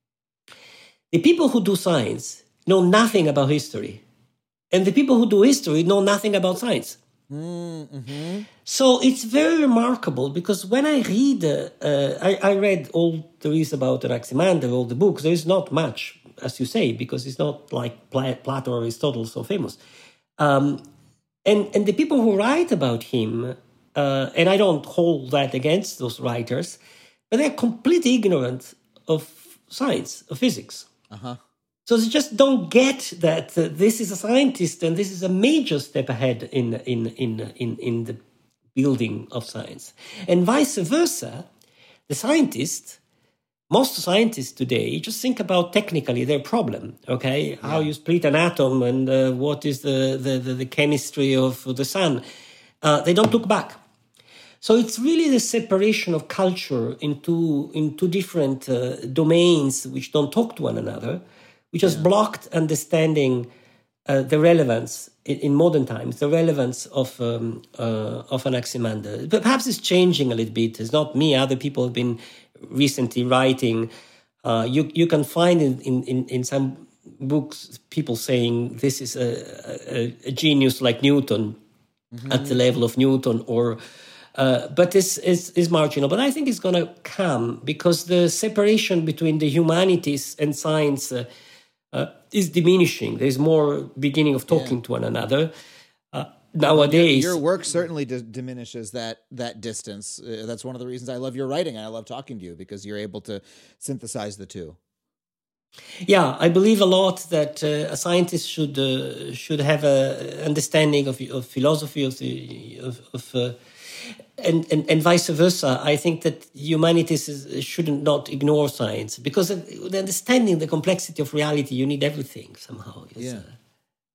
the people who do science know nothing about history. And the people who do history know nothing about science. Mm-hmm. So it's very remarkable because when I read, uh, uh, I, I read all there is about Anaximander, all the books. There is not much, as you say, because it's not like Plato or Aristotle so famous. Um, and, and the people who write about him, uh, and I don't hold that against those writers, but they're completely ignorant of science, of physics. Uh-huh. So they just don't get that uh, this is a scientist and this is a major step ahead in, in, in, in, in the building of science. And vice versa, the scientists, most scientists today just think about technically their problem, okay? Yeah. How you split an atom and uh, what is the, the, the, the chemistry of the sun. Uh, they don't look back. So it's really the separation of culture into, into different uh, domains which don't talk to one another which has blocked understanding uh, the relevance in, in modern times, the relevance of um, uh, of Anaximander. But perhaps it's changing a little bit. It's not me. Other people have been recently writing. Uh, you you can find in, in, in some books people saying this is a, a, a genius like Newton, mm-hmm. at the level of Newton, or uh, but this is, is marginal. But I think it's going to come because the separation between the humanities and science uh, uh, is diminishing. There's more beginning of talking yeah. to one another. Uh, nowadays, your, your work certainly d- diminishes that that distance. Uh, that's one of the reasons I love your writing and I love talking to you, because you're able to synthesize the two. Yeah, I believe a lot that uh, a scientist should uh, should have a understanding of of philosophy of the of, of uh, and, and and vice versa. I think that humanities is, shouldn't not ignore science, because of the understanding the complexity of reality, you need everything somehow. It's, yeah. Uh,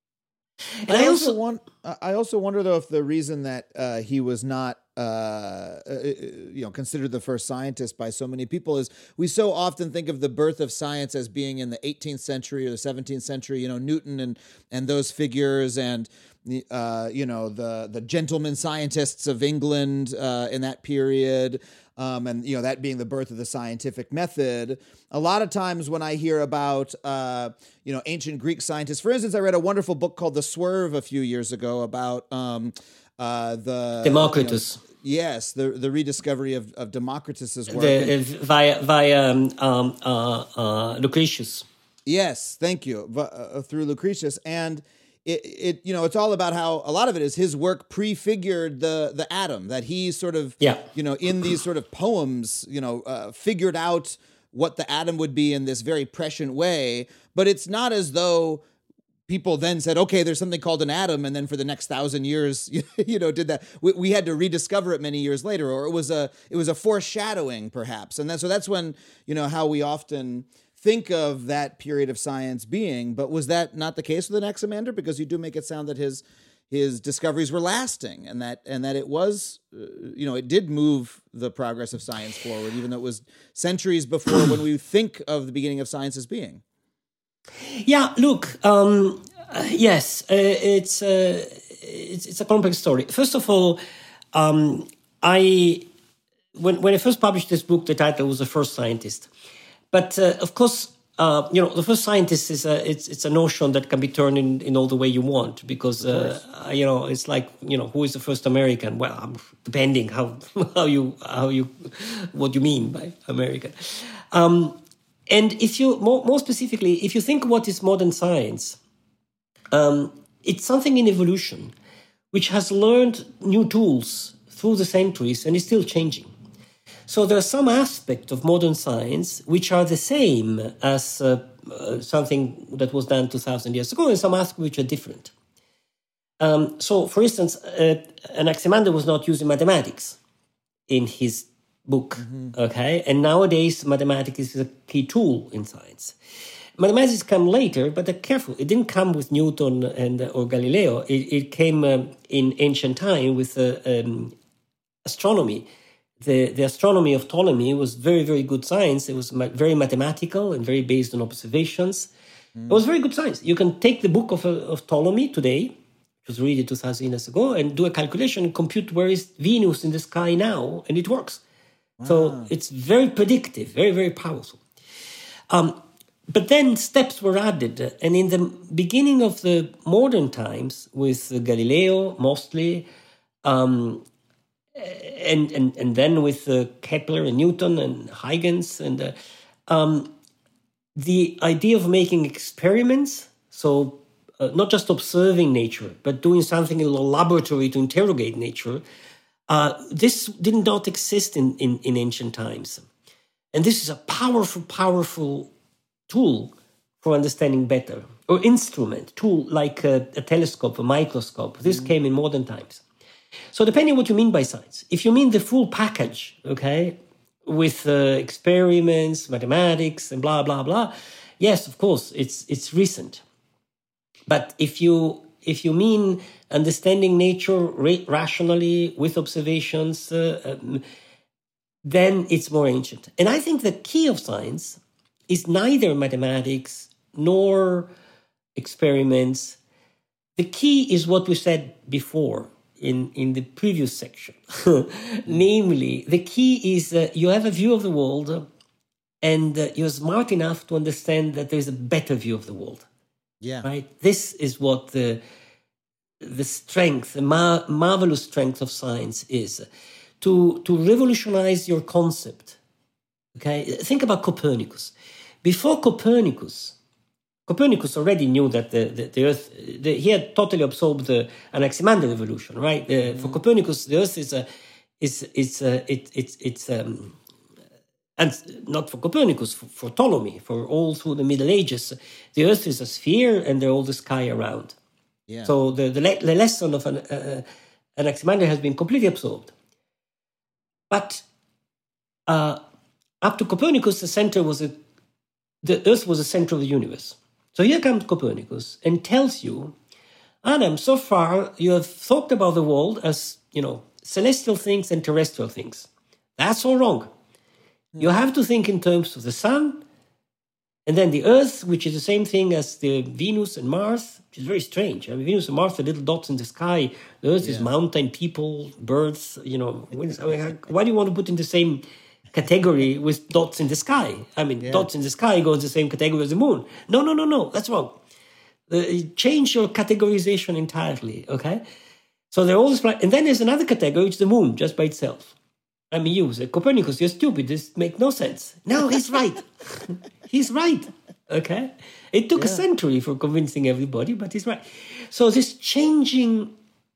and I, I also also want. I also wonder though if the reason that uh, he was not, uh, uh, you know, considered the first scientist by so many people is we so often think of the birth of science as being in the eighteenth century or the seventeenth century. You know, Newton and and those figures, and uh, you know the the gentleman scientists of England uh, in that period. Um, and, you know, that being the birth of the scientific method. A lot of times when I hear about, uh, you know, ancient Greek scientists, for instance, I read a wonderful book called The Swerve a few years ago about um, uh, the... Democritus. You know, yes, the the rediscovery of, of Democritus's work. The, and, uh, via via um, um, uh, uh, Lucretius. Yes, thank you, uh, through Lucretius. And... It, it, you know, it's all about how a lot of it is his work prefigured the the atom, that he sort of, yeah. you know, in these sort of poems, you know, uh, figured out what the atom would be in this very prescient way. But it's not as though people then said, okay, there's something called an atom, and then for the next thousand years, you, you know, did that. We, we had to rediscover it many years later, or it was a it was a foreshadowing, perhaps. And then so that's when, you know, how we often think of that period of science being. But was that not the case with Anaximander? Because you do make it sound that his his discoveries were lasting, and that and that it was, uh, you know, it did move the progress of science forward, even though it was centuries before when we think of the beginning of science as being. Yeah, look, um, uh, yes, uh, it's, uh, it's it's a complex story. First of all, um, I when when I first published this book, the title was The First Scientist. But uh, of course, uh, you know, the first scientist is a it's it's a notion that can be turned in, in all the way you want, because uh, you know, it's like, you know, who is the first American? Well, um, depending how how you how you what you mean by American. Um, and if you more more specifically, if you think what is modern science, um, it's something in evolution, which has learned new tools through the centuries and is still changing. So there are some aspects of modern science which are the same as uh, uh, something that was done two thousand years ago, and some aspects which are different. Um, so, for instance, uh, Anaximander was not using mathematics in his book, mm-hmm. okay? And nowadays, mathematics is a key tool in science. Mathematics come later, but they're careful. It didn't come with Newton and or Galileo. It, it came um, in ancient time with uh, um, astronomy. The, the astronomy of Ptolemy was very, very good science. It was ma- very mathematical and very based on observations. Mm. It was very good science. You can take the book of, uh, of Ptolemy today, which was read two thousand years ago, and do a calculation and compute where is Venus in the sky now, and it works. Wow. So it's very predictive, very, very powerful. Um, but then steps were added. And in the beginning of the modern times, with uh, Galileo mostly, um, And, and and then with uh, Kepler and Newton and Huygens, and uh, um, the idea of making experiments, so uh, not just observing nature, but doing something in a laboratory to interrogate nature, uh, this did not exist in, in, in ancient times. And this is a powerful, powerful tool for understanding better, or instrument, tool like a, a telescope, a microscope. This mm. came in modern times. So depending on what you mean by science, if you mean the full package, okay, with uh, experiments, mathematics, and blah, blah, blah, yes, of course, it's it's recent. But if you if you mean understanding nature ra- rationally with observations, uh, um, then it's more ancient. And I think the key of science is neither mathematics nor experiments. The key is what we said before in, in the previous section. Namely, the key is uh, you have a view of the world and uh, you're smart enough to understand that there's a better view of the world. Yeah. Right? This is what the, the strength, the mar- marvelous strength of science is. To, to revolutionize your concept. Okay? Think about Copernicus. Before Copernicus, Copernicus already knew that the, the, the Earth, the, he had totally absorbed the Anaximander revolution, right? Uh, mm-hmm. For Copernicus, the Earth is a, is is a, it, it's it's um, and not for Copernicus, for, for Ptolemy, for all through the Middle Ages, the Earth is a sphere and there's all the sky around. Yeah. So the the, le- the lesson of an uh, Anaximander has been completely absorbed. But uh, up to Copernicus, the center was a, the Earth was the center of the universe. So here comes Copernicus and tells you, Adam, so far you have thought about the world as, you know, celestial things and terrestrial things. That's all wrong. Mm. You have to think in terms of the sun and then the Earth, which is the same thing as the Venus and Mars, which is very strange. I mean, Venus and Mars are little dots in the sky. The Earth yeah. is mountain, people, birds, you know. I mean, why do you want to put in the same category with dots in the sky? I mean, yeah. dots in the sky go in the same category as the moon. No, no, no, no. That's wrong. Uh, change your categorization entirely, okay? So they're all this, and then there's another category, which is the moon, just by itself. I mean, you say, Copernicus, you're stupid. This makes no sense. No, he's right. He's right, okay? It took yeah. a century for convincing everybody, but he's right. So this changing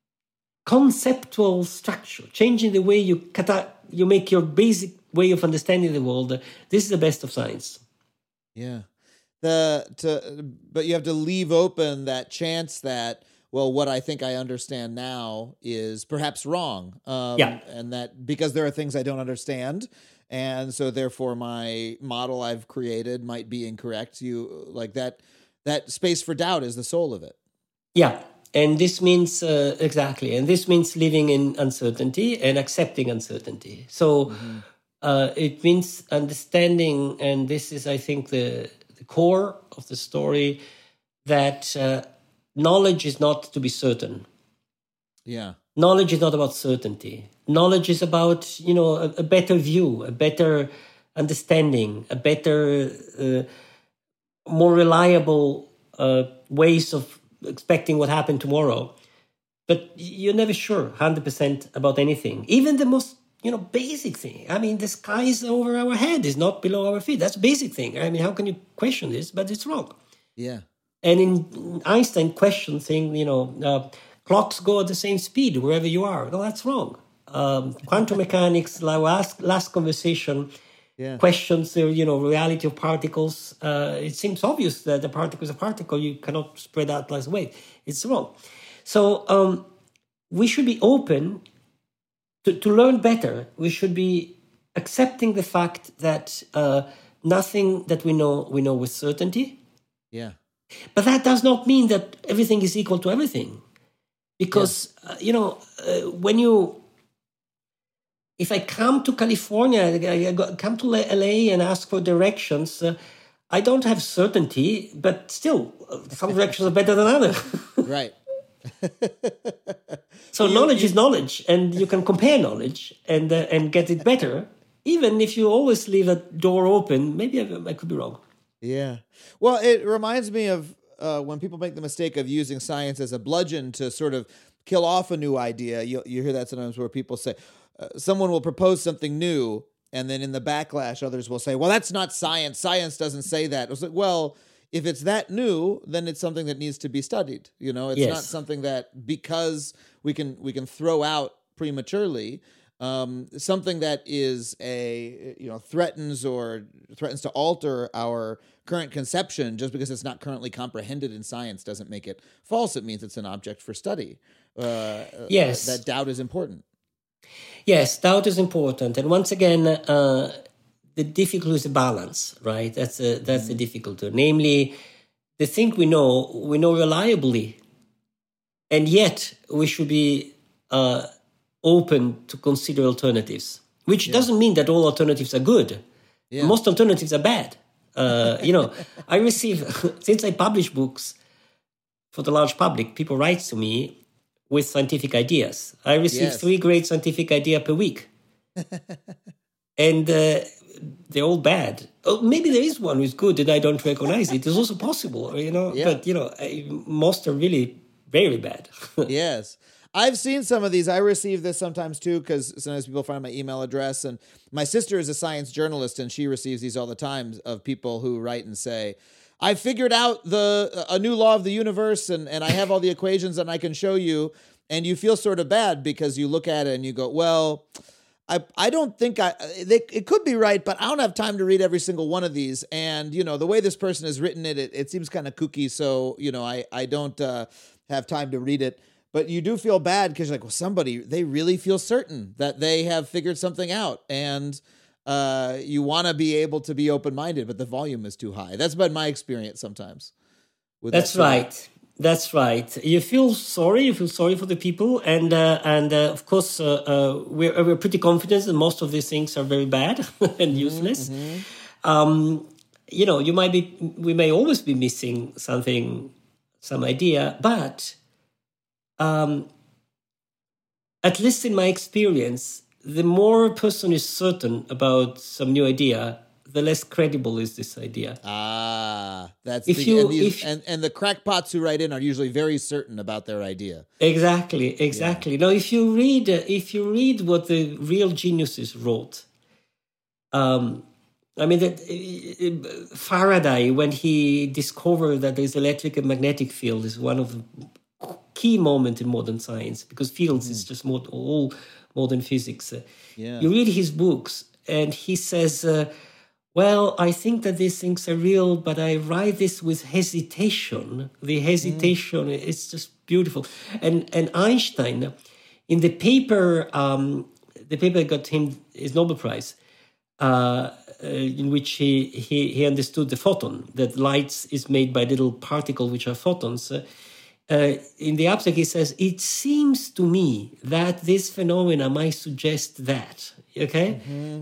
conceptual structure, changing the way you cata- you make your basic way of understanding the world, this is the best of science. Yeah. The to but you have to leave open that chance that, well, what I think I understand now is perhaps wrong. Um, yeah. And that because there are things I don't understand, and so therefore my model I've created might be incorrect. You like that that space for doubt is the soul of it. Yeah. And this means, uh, exactly, and this means living in uncertainty and accepting uncertainty. So mm-hmm. uh, it means understanding, and this is, I think, the, the core of the story, that uh, knowledge is not to be certain. Yeah. Knowledge is not about certainty. Knowledge is about, you know, a, a better view, a better understanding, a better, uh, more reliable uh, ways of expecting what happened tomorrow. But you're never sure one hundred percent about anything. Even the most, you know, basic thing. I mean, the sky is over our head, is not below our feet. That's a basic thing. I mean, how can you question this? But it's wrong. Yeah. And in Einstein question thing, you know, uh, clocks go at the same speed wherever you are. No, that's wrong. Um, quantum mechanics, like last, last conversation, yeah. questions the, you know, reality of particles. Uh, it seems obvious that a particle is a particle. You cannot spread out less weight. It's wrong. So um, we should be open to, to learn better. We should be accepting the fact that uh, nothing that we know, we know with certainty. Yeah. But that does not mean that everything is equal to everything. Because, yeah. uh, you know, uh, when you... If I come to California, I come to L A and ask for directions, uh, I don't have certainty, but still, some directions are better than others. Right. So you, knowledge you, is knowledge, and you can compare knowledge and uh, and get it better, even if you always leave a door open. Maybe I, I could be wrong. Yeah. Well, it reminds me of uh, when people make the mistake of using science as a bludgeon to sort of kill off a new idea. You, you hear that sometimes where people say, uh, someone will propose something new, and then in the backlash, others will say, well, that's not science. Science doesn't say that. It was like, well, if it's that new, then it's something that needs to be studied. You know, it's yes. not something that because we can we can throw out prematurely. Um, something that is a, you know, threatens or threatens to alter our current conception just because it's not currently comprehended in science doesn't make it false. It means it's an object for study. Uh, yes. That doubt is important. Yes, doubt is important. And once again, uh, the difficulty is the balance, right? That's a, that's mm. the difficulty. Namely, the thing we know, we know reliably. And yet we should be... Uh, open to consider alternatives, which yeah. doesn't mean that all alternatives are good. Yeah. Most alternatives are bad. Uh, you know, I receive, since I publish books for the large public, people write to me with scientific ideas. I receive Yes. three great scientific ideas per week. And uh, they're all bad. Oh, maybe there is one who's good and I don't recognize it. It's also possible, you know. Yeah. But, you know, I, most are really very bad. Yes. I've seen some of these. I receive this sometimes too, because sometimes people find my email address. And my sister is a science journalist, and she receives these all the time of people who write and say, I figured out the a new law of the universe, and, and I have all the equations and I can show you. And you feel sort of bad because you look at it and you go, well, I I don't think I they, it could be right, but I don't have time to read every single one of these. And, you know, the way this person has written it, it, it seems kind of kooky. So, you know, I, I don't uh, have time to read it. But you do feel bad because you're like, well, somebody, they really feel certain that they have figured something out. And uh, you want to be able to be open-minded, but the volume is too high. That's been my experience sometimes. With That's that sort of- right. That's right. You feel sorry. You feel sorry for the people, and uh, and uh, of course, uh, uh, we're we're pretty confident that most of these things are very bad and useless. Mm-hmm. Um, you know, you might be. We may always be missing something, some idea, but um, at least in my experience, the more a person is certain about some new idea, the less credible is this idea. Ah, that's If the, you- and, these, if- and and the crackpots who write in are usually very certain about their idea. Exactly, exactly. Now, if you read, uh, if you read what the real geniuses wrote, um, I mean, that, uh, Faraday, when he discovered that there's electric and magnetic field, is one of the key moments in modern science, because fields is just mod- all modern physics. Uh, Yeah. You read his books, and he says, uh, well, I think that these things are real, but I write this with hesitation. The hesitation is just beautiful. And and Einstein, in the paper, um, the paper that got him his Nobel Prize, uh, uh, in which he, he he understood the photon, that light is made by little particles which are photons. Uh, uh, in the abstract, he says, it seems to me that this phenomena might suggest that. Okay.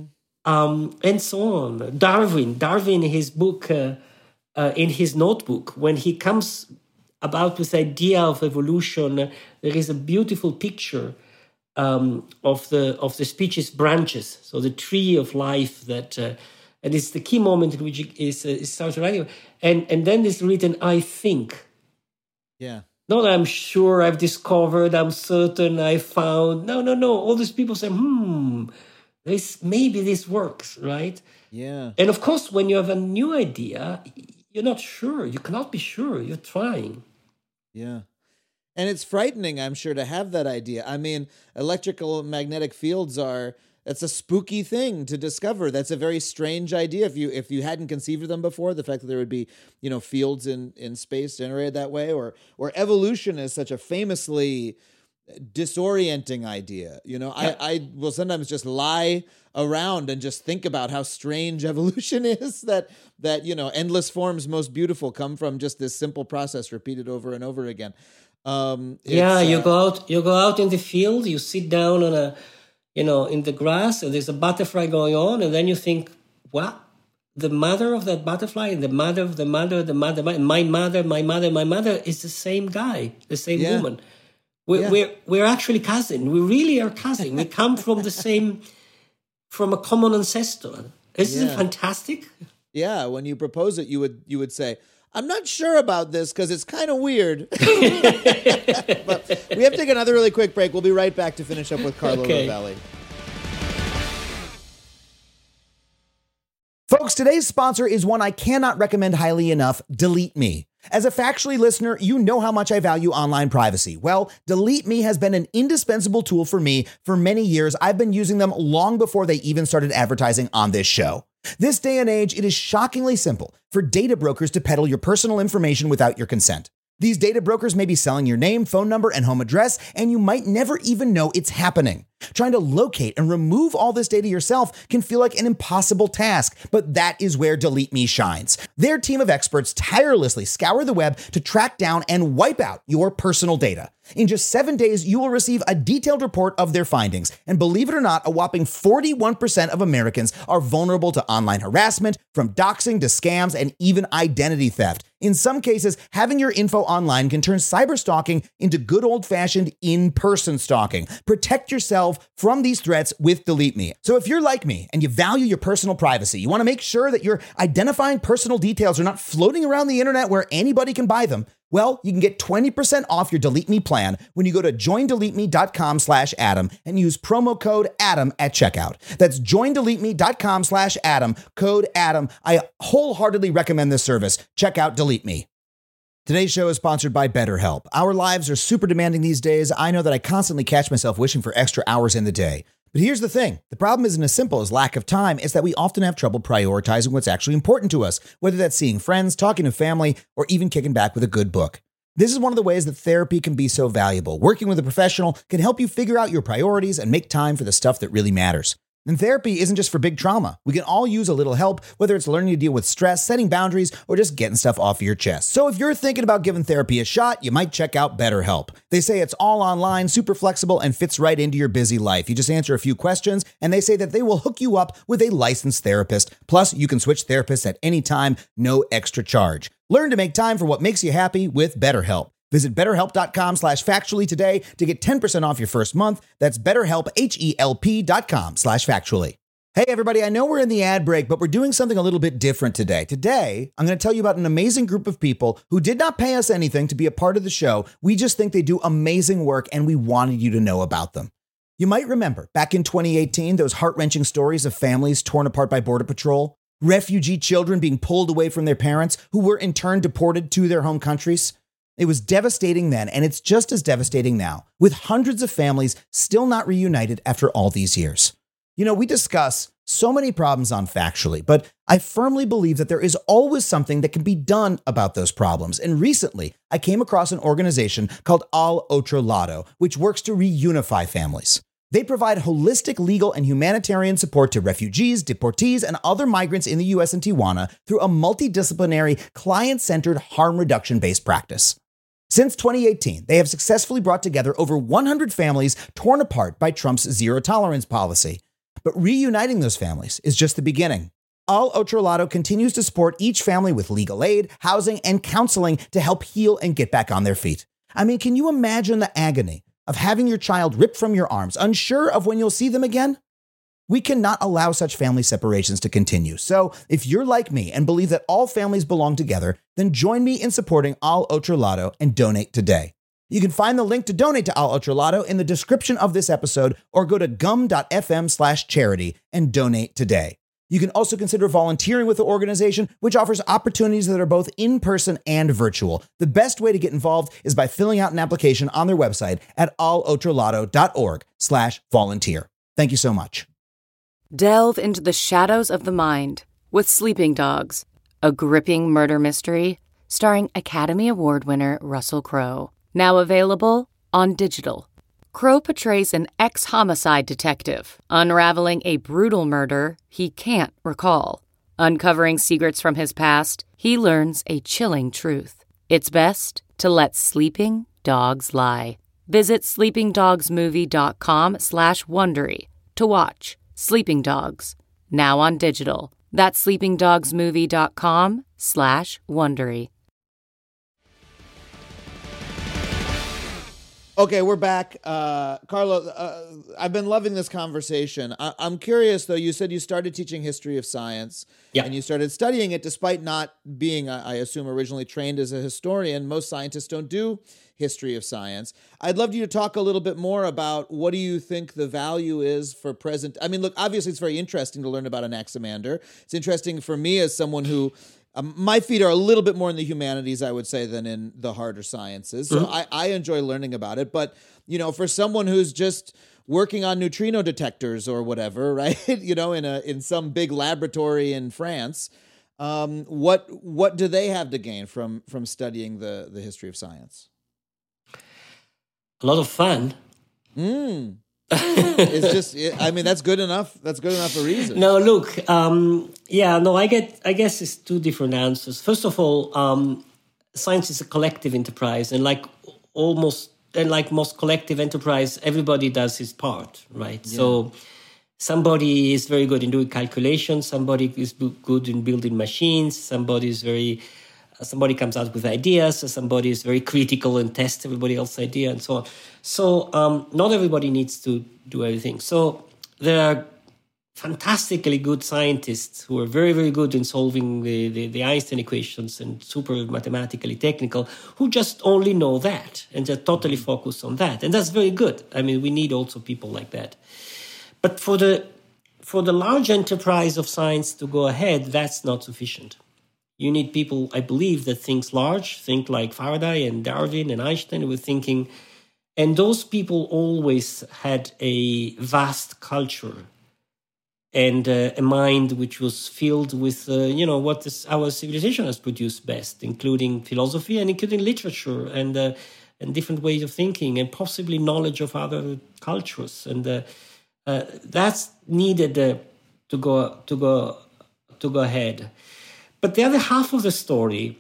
Um, and so on. Darwin, Darwin, in his book, uh, uh, in his notebook, when he comes about this idea of evolution, uh, there is a beautiful picture um, of the of the species branches, so the tree of life that, uh, and it's the key moment in which it, is, uh, it starts writing, and and then it's written, I think. Yeah. Not I'm sure, I've discovered, I'm certain, I found. No, no, no. All these people say, hmm. This, maybe this works, right? Yeah. And of course, when you have a new idea, you're not sure. You cannot be sure. You're trying. Yeah. And it's frightening, I'm sure, to have that idea. I mean, electrical and magnetic fields are, that's a spooky thing to discover. That's a very strange idea. If you if you hadn't conceived of them before, the fact that there would be, you know, fields in, in space generated that way, or or evolution is such a famously disorienting idea. You know, Yeah. I, I will sometimes just lie around and just think about how strange evolution is, that that, you know, endless forms most beautiful come from just this simple process repeated over and over again. Um, Yeah, it's, you uh, go out. You go out in the field. You sit down on a, you know, in the grass, and there's a butterfly going on, and then you think, what? The mother of that butterfly, and the mother of the mother, the mother, my, my mother, my mother, my mother is the same guy, the same Yeah. woman. We're, Yeah. we're we're actually cousin. We really are cousin. We come from the same, from a common ancestor. Isn't Yeah. it fantastic? Yeah, when you propose it, you would you would say, "I'm not sure about this because it's kind of weird." But we have to take another really quick break. We'll be right back to finish up with Carlo Okay. Rovelli. Folks, today's sponsor is one I cannot recommend highly enough, Delete Me. As a Factually listener, you know how much I value online privacy. Well, Delete Me has been an indispensable tool for me for many years. I've been using them long before they even started advertising on this show. This day and age, it is shockingly simple for data brokers to peddle your personal information without your consent. These data brokers may be selling your name, phone number, and home address, and you might never even know it's happening. Trying to locate and remove all this data yourself can feel like an impossible task, but that is where Delete Me shines. Their team of experts tirelessly scour the web to track down and wipe out your personal data. In just seven days, you will receive a detailed report of their findings. And believe it or not, a whopping forty-one percent of Americans are vulnerable to online harassment, from doxing to scams and even identity theft. In some cases, having your info online can turn cyberstalking into good old-fashioned in-person stalking. Protect yourself from these threats with Delete Me. So if you're like me and you value your personal privacy, you want to make sure that your identifying personal details are not floating around the internet where anybody can buy them, well, you can get twenty percent off your Delete Me plan when you go to joindeleteme.com slash Adam and use promo code Adam at checkout. That's joindeleteme.com slash Adam, code Adam. I wholeheartedly recommend this service. Check out Delete Me. Today's show is sponsored by BetterHelp. Our lives are super demanding these days. I know that I constantly catch myself wishing for extra hours in the day. But here's the thing. The problem isn't as simple as lack of time. It's that we often have trouble prioritizing what's actually important to us, whether that's seeing friends, talking to family, or even kicking back with a good book. This is one of the ways that therapy can be so valuable. Working with a professional can help you figure out your priorities and make time for the stuff that really matters. And therapy isn't just for big trauma. We can all use a little help, whether it's learning to deal with stress, setting boundaries, or just getting stuff off your chest. So if you're thinking about giving therapy a shot, you might check out BetterHelp. They say it's all online, super flexible, and fits right into your busy life. You just answer a few questions, and they say that they will hook you up with a licensed therapist. Plus, you can switch therapists at any time, no extra charge. Learn to make time for what makes you happy with BetterHelp. Visit betterhelp.com slash factually today to get ten percent off your first month. That's betterhelp, H-E-L-P dot com slash factually. Hey, everybody, I know we're in the ad break, but we're doing something a little bit different today. Today, I'm going to tell you about an amazing group of people who did not pay us anything to be a part of the show. We just think they do amazing work, and we wanted you to know about them. You might remember, back in twenty eighteen, those heart-wrenching stories of families torn apart by Border Patrol, refugee children being pulled away from their parents who were in turn deported to their home countries. It was devastating then, and it's just as devastating now, with hundreds of families still not reunited after all these years. You know, we discuss so many problems on Factually, but I firmly believe that there is always something that can be done about those problems. And recently, I came across an organization called Al Otro Lado, which works to reunify families. They provide holistic legal and humanitarian support to refugees, deportees, and other migrants in the U S and Tijuana through a multidisciplinary, client-centered, harm reduction-based practice. Since twenty eighteen, they have successfully brought together over one hundred families torn apart by Trump's zero-tolerance policy. But reuniting those families is just the beginning. Al Otro Lado continues to support each family with legal aid, housing, and counseling to help heal and get back on their feet. I mean, can you imagine the agony of having your child ripped from your arms, unsure of when you'll see them again? We cannot allow such family separations to continue. So if you're like me and believe that all families belong together, then join me in supporting Al Otro Lado and donate today. You can find the link to donate to Al Otro Lado in the description of this episode, or go to gum.fm slash charity and donate today. You can also consider volunteering with the organization, which offers opportunities that are both in-person and virtual. The best way to get involved is by filling out an application on their website at alotrolado.org slash volunteer. Thank you so much. Delve into the shadows of the mind with Sleeping Dogs, a gripping murder mystery starring Academy Award winner Russell Crowe. Now available on digital. Crowe portrays an ex-homicide detective unraveling a brutal murder he can't recall. Uncovering secrets from his past, he learns a chilling truth. It's best to let sleeping dogs lie. Visit sleepingdogsmovie.com slash Wondery to watch Sleeping Dogs, now on digital. That's sleepingdogsmovie.com slash Wondery. Okay, we're back. Uh, Carlo, uh, I've been loving this conversation. I- I'm curious, though. You said you started teaching history of science, Yeah. and you started studying it despite not being, I I assume, originally trained as a historian. Most scientists don't do history of science. I'd love you to talk a little bit more about what do you think the value is for present. I mean, look, obviously it's very interesting to learn about Anaximander. It's interesting for me as someone who Um, my feet are a little bit more in the humanities, I would say, than in the harder sciences. So mm-hmm. I, I enjoy learning about it. But, you know, for someone who's just working on neutrino detectors or whatever, right, you know, in a in some big laboratory in France, um, what what do they have to gain from from studying the, the history of science? A lot of fun. Mm. It's just, I mean, that's good enough. That's good enough a reason. No, look, um, yeah, no, I get, I guess it's two different answers. First of all, um, science is a collective enterprise, and like almost and like most collective enterprise, everybody does his part, right? Yeah. So somebody is very good in doing calculations. Somebody is good in building machines. Somebody is very, somebody comes out with ideas. Somebody is very critical and tests everybody else's idea and so on. So um, not everybody needs to do everything. So there are fantastically good scientists who are very, very good in solving the, the, the Einstein equations and super mathematically technical, who just only know that and just totally focus on that. And that's very good. I mean, we need also people like that. But for the for the large enterprise of science to go ahead, that's not sufficient. You need people, I believe, that think large, think like Faraday and Darwin and Einstein were thinking. And those people always had a vast culture and uh, a mind which was filled with, uh, you know, what this, our civilization has produced best, including philosophy and including literature and uh, and different ways of thinking and possibly knowledge of other cultures. And uh, uh, that's needed uh, to go to go to go ahead. But the other half of the story,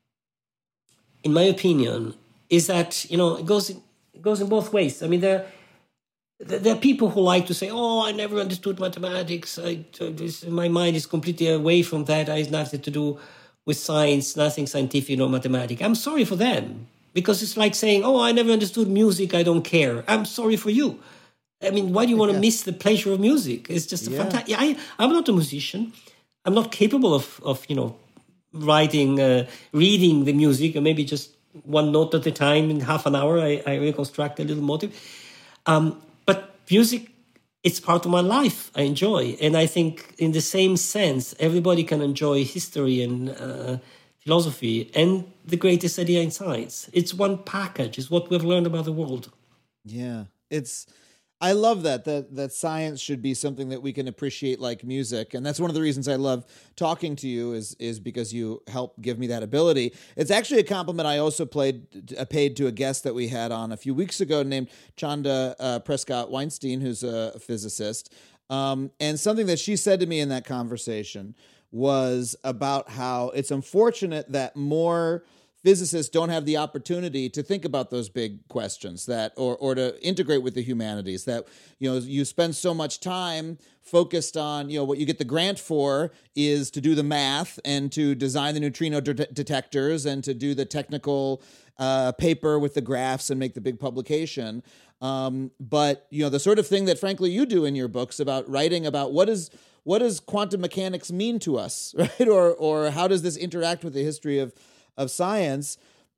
in my opinion, is that, you know, it goes in, it goes in both ways. I mean, there. There are people who like to say, oh, I never understood mathematics. I, this, my mind is completely away from that. It has nothing to do with science, nothing scientific or mathematics. I'm sorry for them, because it's like saying, oh, I never understood music. I don't care. I'm sorry for you. I mean, why do you want to miss the pleasure of music? It's just a yeah. fantastic... I, I'm not a musician. I'm not capable of, of you know, writing, uh, reading the music, or maybe just one note at a time in half an hour. I, I reconstruct a little motive. Um, But music, it's part of my life. I enjoy. And I think in the same sense, everybody can enjoy history and uh, philosophy and the greatest idea in science. It's one package. It's what we've learned about the world. Yeah, it's... I love that, that that science should be something that we can appreciate like music. And that's one of the reasons I love talking to you is is because you help give me that ability. It's actually a compliment I also played, uh, paid to a guest that we had on a few weeks ago named Chanda uh, Prescott-Weinstein, who's a physicist. Um, and something that she said to me in that conversation was about how it's unfortunate that more physicists don't have the opportunity to think about those big questions that, or or to integrate with the humanities. That, you know, you spend so much time focused on, you know, what you get the grant for is to do the math and to design the neutrino de- detectors and to do the technical uh, paper with the graphs and make the big publication. Um, but, you know, the sort of thing that, frankly, you do in your books about writing about what is what does quantum mechanics mean to us, right? Or or how does this interact with the history of of science,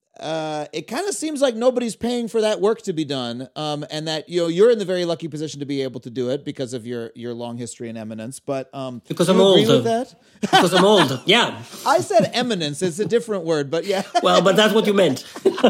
uh, it kind of seems like nobody's paying for that work to be done, um, and that, you know, you're in the very lucky position to be able to do it because of your your long history and eminence. But um, because do I'm you agree old, with that? Because I'm old, yeah. I said eminence; it's a different word, but yeah. Well, but that's what you meant.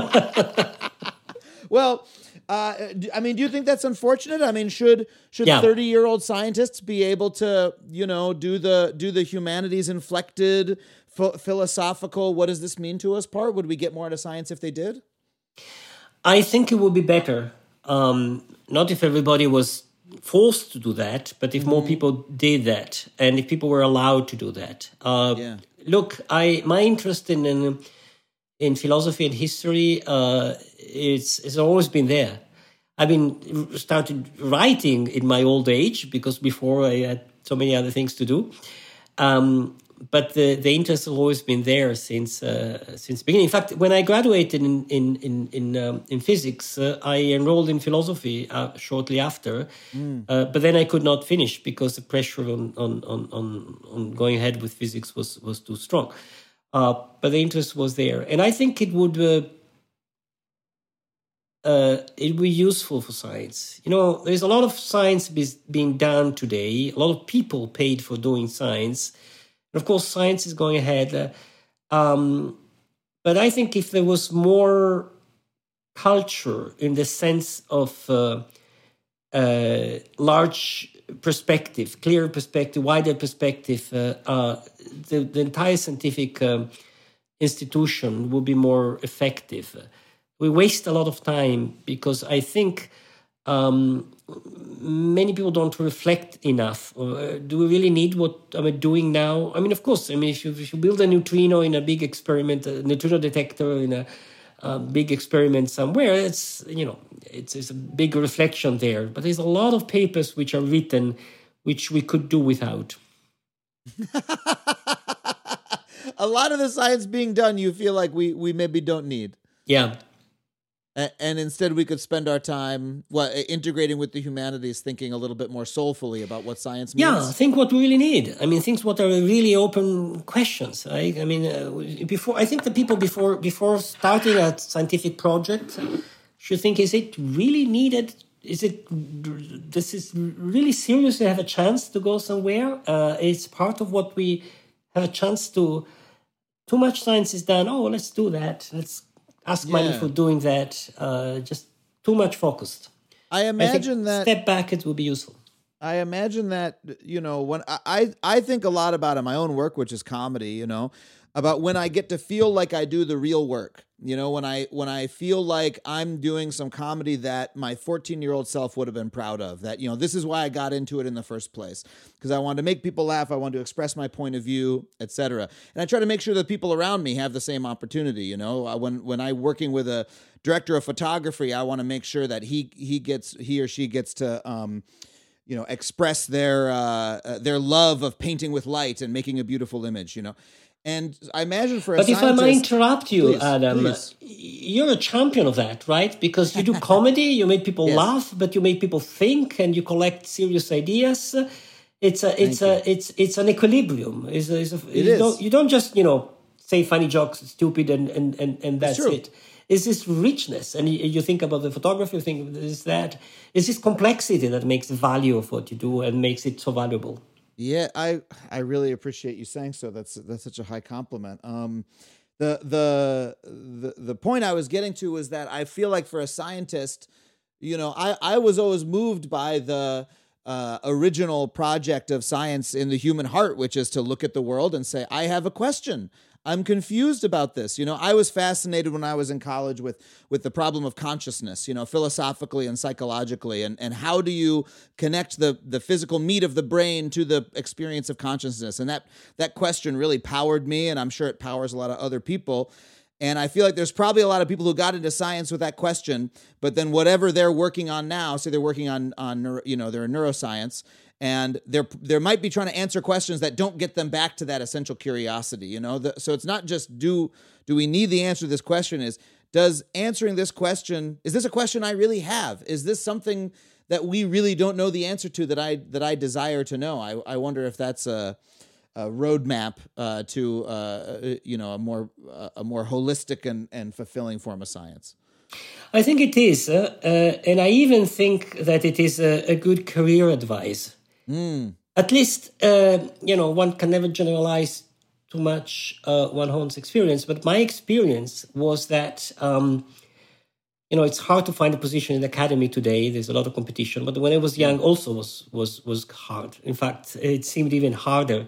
Well, uh, I mean, do you think that's unfortunate? I mean, should should thirty-year-old yeah. scientists be able to, you know, do the do the humanities inflected, ph- philosophical, what does this mean to us part? Would we get more out of science if they did? I think it would be better. Um, not if everybody was forced to do that, but if mm-hmm. more people did that, and if people were allowed to do that. Uh, yeah. Look, I my interest in in, in philosophy and history uh, it's it's always been there. I've been started writing in my old age because before I had so many other things to do. Um, but the, the interest has always been there since uh, since the beginning. In fact, when I graduated in in in in, um, in physics, uh, I enrolled in philosophy uh, shortly after. Mm. Uh, but then I could not finish because the pressure on on on on, on going ahead with physics was was too strong. Uh, but the interest was there, and I think it would. Uh, Uh, it would be useful for science. You know, there's a lot of science be- being done today, a lot of people paid for doing science. And of course, science is going ahead. Uh, um, but I think if there was more culture in the sense of uh, uh, large perspective, clear perspective, wider perspective, uh, uh, the, the entire scientific um, institution would be more effective. We waste a lot of time because I think um, many people don't reflect enough. Uh, do we really need what am I doing now? I mean, of course. I mean, if you, if you build a neutrino in a big experiment, a neutrino detector in a uh, big experiment somewhere. It's, you know, it's, it's a big reflection there. But there's a lot of papers which are written which we could do without. A lot of the science being done, you feel like we we maybe don't need. Yeah. A- And instead, we could spend our time what integrating with the humanities, thinking a little bit more soulfully about what science means. Yeah, think what we really need. I mean, think what are really open questions, right? I mean, uh, before I think the people before before starting a scientific project should think: is it really needed? Is it this is really serious to have a chance to go somewhere? Uh, it's part of what we have a chance to. Too much science is done. Oh, let's do that. Let's ask money Yeah. for doing that. Uh, just too much focused. I I think imagine that. step back, it will be useful. I imagine that, you know, when I, I I think a lot about in my own work, which is comedy, you know, about when I get to feel like I do the real work, you know, when I when I feel like I'm doing some comedy that my fourteen-year-old self would have been proud of, that, you know, this is why I got into it in the first place, because I wanted to make people laugh, I wanted to express my point of view, et cetera. And I try to make sure that people around me have the same opportunity, you know. Uh, When when I'm working with a director of photography, I want to make sure that he he gets he or she gets to um you know, express their uh, uh, their love of painting with light and making a beautiful image, you know. And I imagine for a But if I scientist, might interrupt you, Please, Adam, please. you're a champion of that, right? Because you do comedy, you make people Yes. laugh, but you make people think, and you collect serious ideas. It's a, it's a, it's it's an equilibrium. It's a, it's a, It you is. Don't, you don't just, you know, say funny jokes, stupid, and and and, and that's true. it. It's this richness, and you, you think about the photography, you think is that it's this complexity that makes the value of what you do and makes it so valuable. Yeah, I I really appreciate you saying so. That's that's such a high compliment. Um, the the the the point I was getting to was that I feel like for a scientist, you know, I I was always moved by the uh, original project of science in the human heart, which is to look at the world and say, I have a question. I'm confused about this. You know, I was fascinated when I was in college with with the problem of consciousness, you know, philosophically and psychologically, and, and how do you connect the the physical meat of the brain to the experience of consciousness? And that that question really powered me, and I'm sure it powers a lot of other people. And I feel like there's probably a lot of people who got into science with that question, but then whatever they're working on now, say they're working on on neuro, you know, they're in neuroscience, and they're they might be trying to answer questions that don't get them back to that essential curiosity, you know. The, so it's not just do do we need the answer to this question, is does answering this question, is this a question I really have? Is this something that we really don't know the answer to that I that I desire to know? I I wonder if that's a a roadmap uh, to uh, you know a more uh, a more holistic and, and fulfilling form of science. I think it is, uh, uh, and I even think that it is a, a good career advice. Mm. At least, uh, you know, one can never generalize too much uh, one one's experience. But my experience was that, um, you know, it's hard to find a position in the academy today. There's a lot of competition. But when I was young, also was was was hard. In fact, it seemed even harder.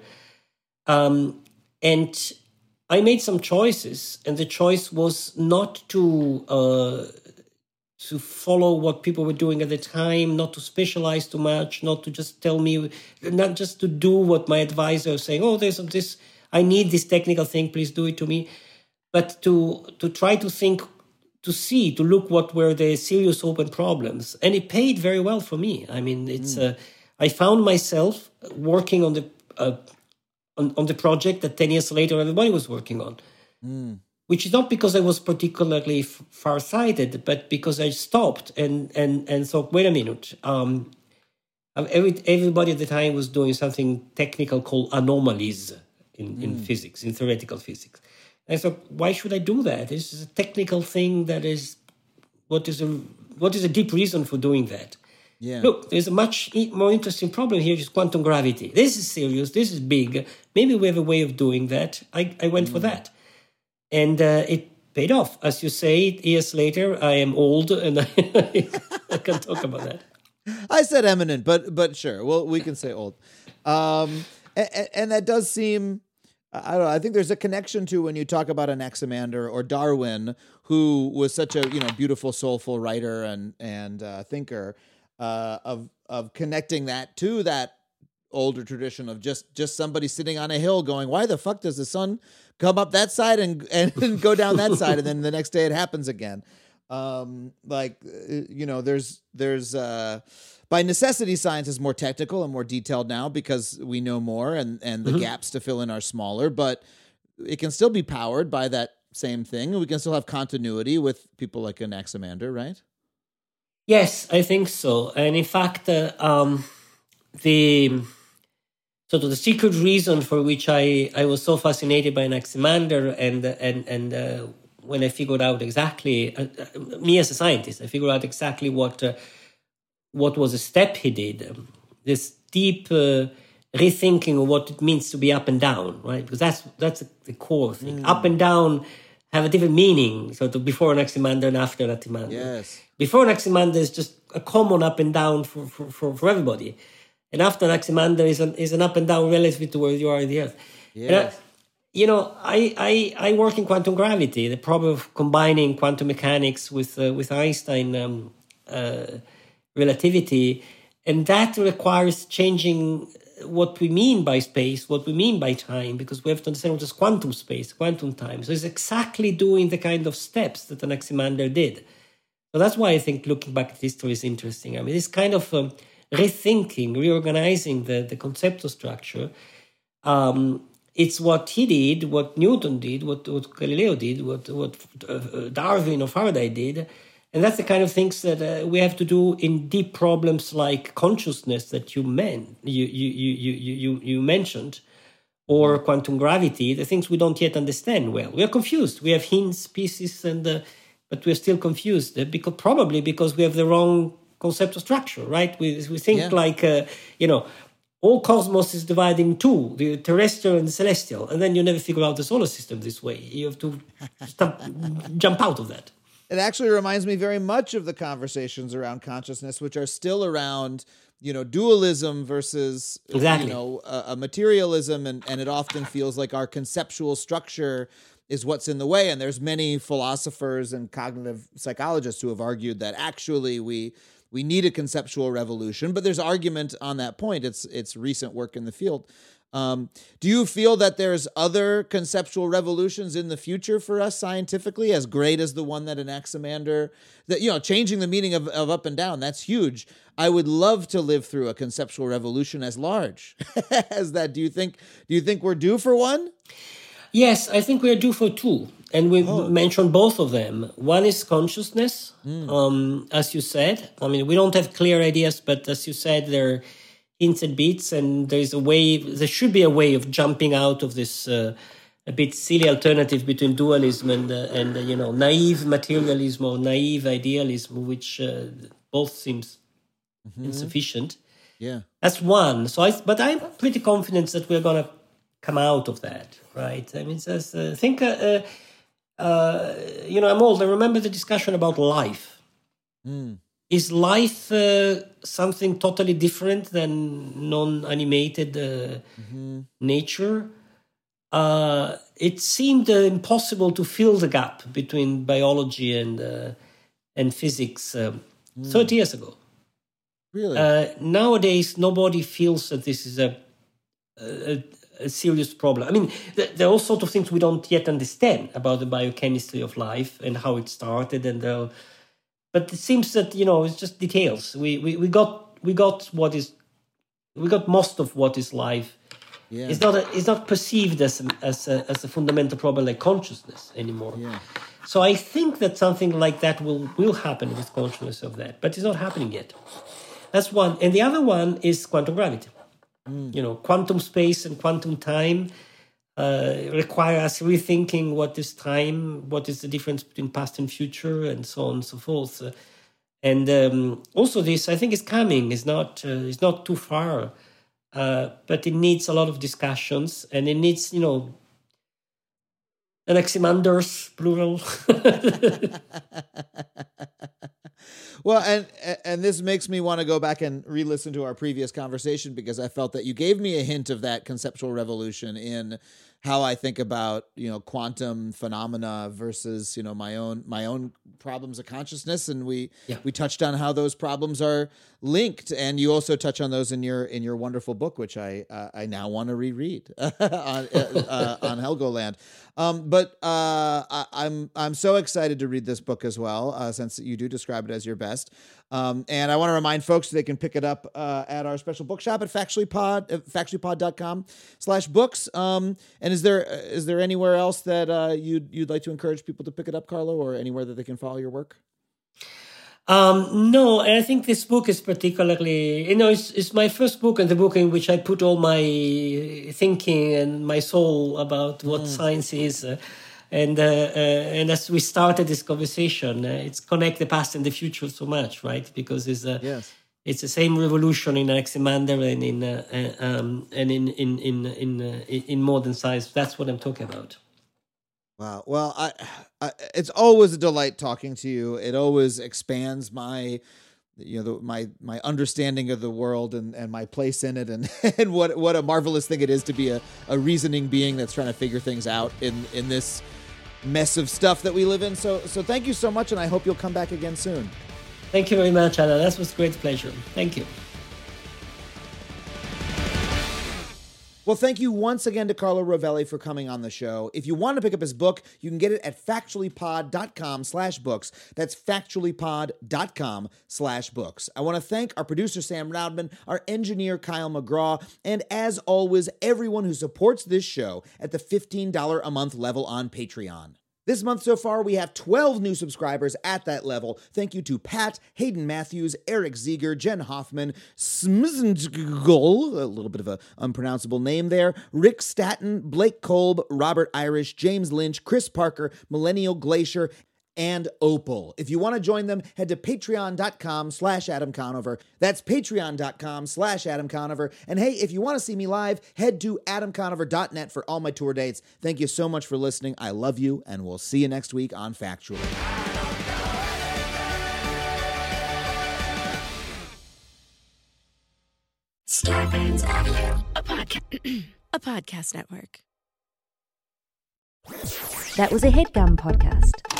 Um, and I made some choices, and the choice was not to uh, to follow what people were doing at the time, not to specialize too much, not to just tell me, not just to do what my advisor was saying. Oh, there's this. I need this technical thing. Please do it to me. But to to try to think, to see, to look what were the serious open problems, and it paid very well for me. I mean, it's. Mm. Uh, I found myself working on the. Uh, On, on the project that ten years later everybody was working on, mm. which is not because I was particularly f- far-sighted, but because I stopped and and and thought, wait a minute, um, every everybody at the time was doing something technical called anomalies in, mm. in physics, in theoretical physics. And I thought, why should I do that? This is a technical thing that is what is a what is a deep reason for doing that. Yeah. Look, there's a much more interesting problem here, is quantum gravity. This is serious. This is big. Maybe we have a way of doing that. I, I went mm. for that. And uh, it paid off. As you say, years later, I am old, and I, I can talk about that. I said eminent, but but sure. Well, we can say old. Um, and, and that does seem... I don't know. I think there's a connection to when you talk about Anaximander or Darwin, who was such a you know beautiful, soulful writer and, and uh, thinker, Uh, of of connecting that to that older tradition of just just somebody sitting on a hill going, why the fuck does the sun come up that side and and go down that side, and then the next day it happens again. Um, like uh, you know, there's there's uh, by necessity, science is more technical and more detailed now because we know more, and and the mm-hmm. gaps to fill in are smaller, but it can still be powered by that same thing. We can still have continuity with people like Anaximander, right? Yes, I think so. And in fact, uh, um, the sort of the secret reason for which I, I was so fascinated by Anaximander, and and and uh, when I figured out exactly, uh, uh, me as a scientist, I figured out exactly what uh, what was a step he did. Um, this deep uh, rethinking of what it means to be up and down, right? Because that's that's the core thing. Mm. Up and down have a different meaning, sort of before Anaximander and after Anaximander. Yes. Before Anaximander is just a common up and down for, for, for, for everybody. And after Anaximander is an, is an up and down relative to where you are in the earth. Yes. I, you know, I, I I work in quantum gravity, the problem of combining quantum mechanics with, uh, with Einstein um, uh, relativity. And that requires changing what we mean by space, what we mean by time, because we have to understand what is quantum space, quantum time. So it's exactly doing the kind of steps that Anaximander did. So that's why I think looking back at history is interesting. I mean, this kind of um, rethinking, reorganizing the, the conceptual structure, um, it's what he did, what Newton did, what, what Galileo did, what, what uh, Darwin or Faraday did. And that's the kind of things that uh, we have to do in deep problems like consciousness that you meant, you, you, you, you, you, you mentioned, or quantum gravity, the things we don't yet understand well. We are confused. We have hints, pieces, and uh, but we're still confused, uh, because probably because we have the wrong conceptual structure, right? We, we think yeah. like, uh, you know, all cosmos is divided in two, the terrestrial and the celestial, and then you never figure out the solar system this way. You have to stop, jump out of that. It actually reminds me very much of the conversations around consciousness, which are still around, you know, dualism versus, exactly. you know, a, a materialism. And, and it often feels like our conceptual structure is what's in the way. And there's many philosophers and cognitive psychologists who have argued that actually we we need a conceptual revolution. But there's argument on that point. It's it's recent work in the field. Um, do you feel that there's other conceptual revolutions in the future for us scientifically, as great as the one that Anaximander, that, you know, changing the meaning of, of up and down, that's huge. I would love to live through a conceptual revolution as large as that. Do you think, do you think we're due for one? Yes, I think we're due for two. And we oh. mentioned both of them. One is consciousness, mm. um, as you said. I mean, we don't have clear ideas, but as you said, they're hints and bits, and there's a way, there should be a way of jumping out of this uh, a bit silly alternative between dualism and, uh, and uh, you know, naive materialism or naive idealism, which uh, both seems mm-hmm. insufficient. Yeah. That's one. So, I, but I'm pretty confident that we're going to come out of that, right? I mean, just, uh, think, uh, uh, uh, you know, I'm old. I remember the discussion about life. Mm. Is life uh, something totally different than non-animated uh, mm-hmm. nature? Uh, it seemed uh, impossible to fill the gap between biology and uh, and physics uh, mm. thirty years ago. Really? Uh, nowadays, nobody feels that this is a, a, a serious problem. I mean, th- there are all sorts of things we don't yet understand about the biochemistry of life and how it started, and uh, but it seems that, you know, it's just details. We we, we got we got what is we got most of what is life. Yeah. It's not a, it's not perceived as a, as a, as a fundamental problem like consciousness anymore. Yeah. So I think that something like that will will happen with consciousness of that, but it's not happening yet. That's one, and the other one is quantum gravity. Mm. You know, quantum space and quantum time Uh, require us rethinking what is time, what is the difference between past and future, and so on and so forth. Uh, and um, also, this I think is coming. It's not. Uh, it's not too far, uh, but it needs a lot of discussions, and it needs, you know, Anaximanders plural. Well, and and this makes me want to go back and re-listen to our previous conversation, because I felt that you gave me a hint of that conceptual revolution in how I think about, you know, quantum phenomena versus, you know, my own my own problems of consciousness, and we Yeah. we touched on how those problems are linked, and you also touch on those in your in your wonderful book, which I uh, I now want to reread on uh, on Helgoland. Um, but uh, I, I'm I'm so excited to read this book as well, uh, since you do describe it as your best. Um, and I want to remind folks they can pick it up uh, at our special bookshop at factuallypod, uh, factuallypod.com slash books. Um, and is there is there anywhere else that uh, you'd you'd like to encourage people to pick it up, Carlo, or anywhere that they can follow your work? Um, no, and I think this book is particularly, you know, it's, it's my first book, and the book in which I put all my thinking and my soul about what mm. science is. Uh, and uh, uh, and as we started this conversation, uh, it's connect the past and the future so much, right? Because it's uh, yes. It's the same revolution in Anaximander and in uh, uh, um, and in in in in uh, in modern science. That's what I'm talking about. Wow. Well, I, I, it's always a delight talking to you. It always expands my, you know, the, my my understanding of the world and, and my place in it, and, and what what a marvelous thing it is to be a, a reasoning being that's trying to figure things out in, in this mess of stuff that we live in. So so thank you so much, and I hope you'll come back again soon. Thank you very much, Anna. That was a great pleasure. Thank you. Well, thank you once again to Carlo Rovelli for coming on the show. If you want to pick up his book, you can get it at factuallypod.com slash books. That's factuallypod.com slash books. I want to thank our producer, Sam Roudman, our engineer, Kyle McGraw, and as always, everyone who supports this show at the fifteen dollars a month level on Patreon. This month so far, we have twelve new subscribers at that level. Thank you to Pat, Hayden Matthews, Eric Zieger, Jen Hoffman, Smzgol, a little bit of an unpronounceable name there, Rick Staton, Blake Kolb, Robert Irish, James Lynch, Chris Parker, Millennial Glacier, and Opal. If you want to join them, head to patreon.com slash Adam Conover. That's patreon.com slash Adam Conover. And hey, if you want to see me live, head to adam conover dot net for all my tour dates. Thank you so much for listening. I love you, and we'll see you next week on Factually. Starbane's Audio, a, podca- a podcast network. That was a HeadGum podcast.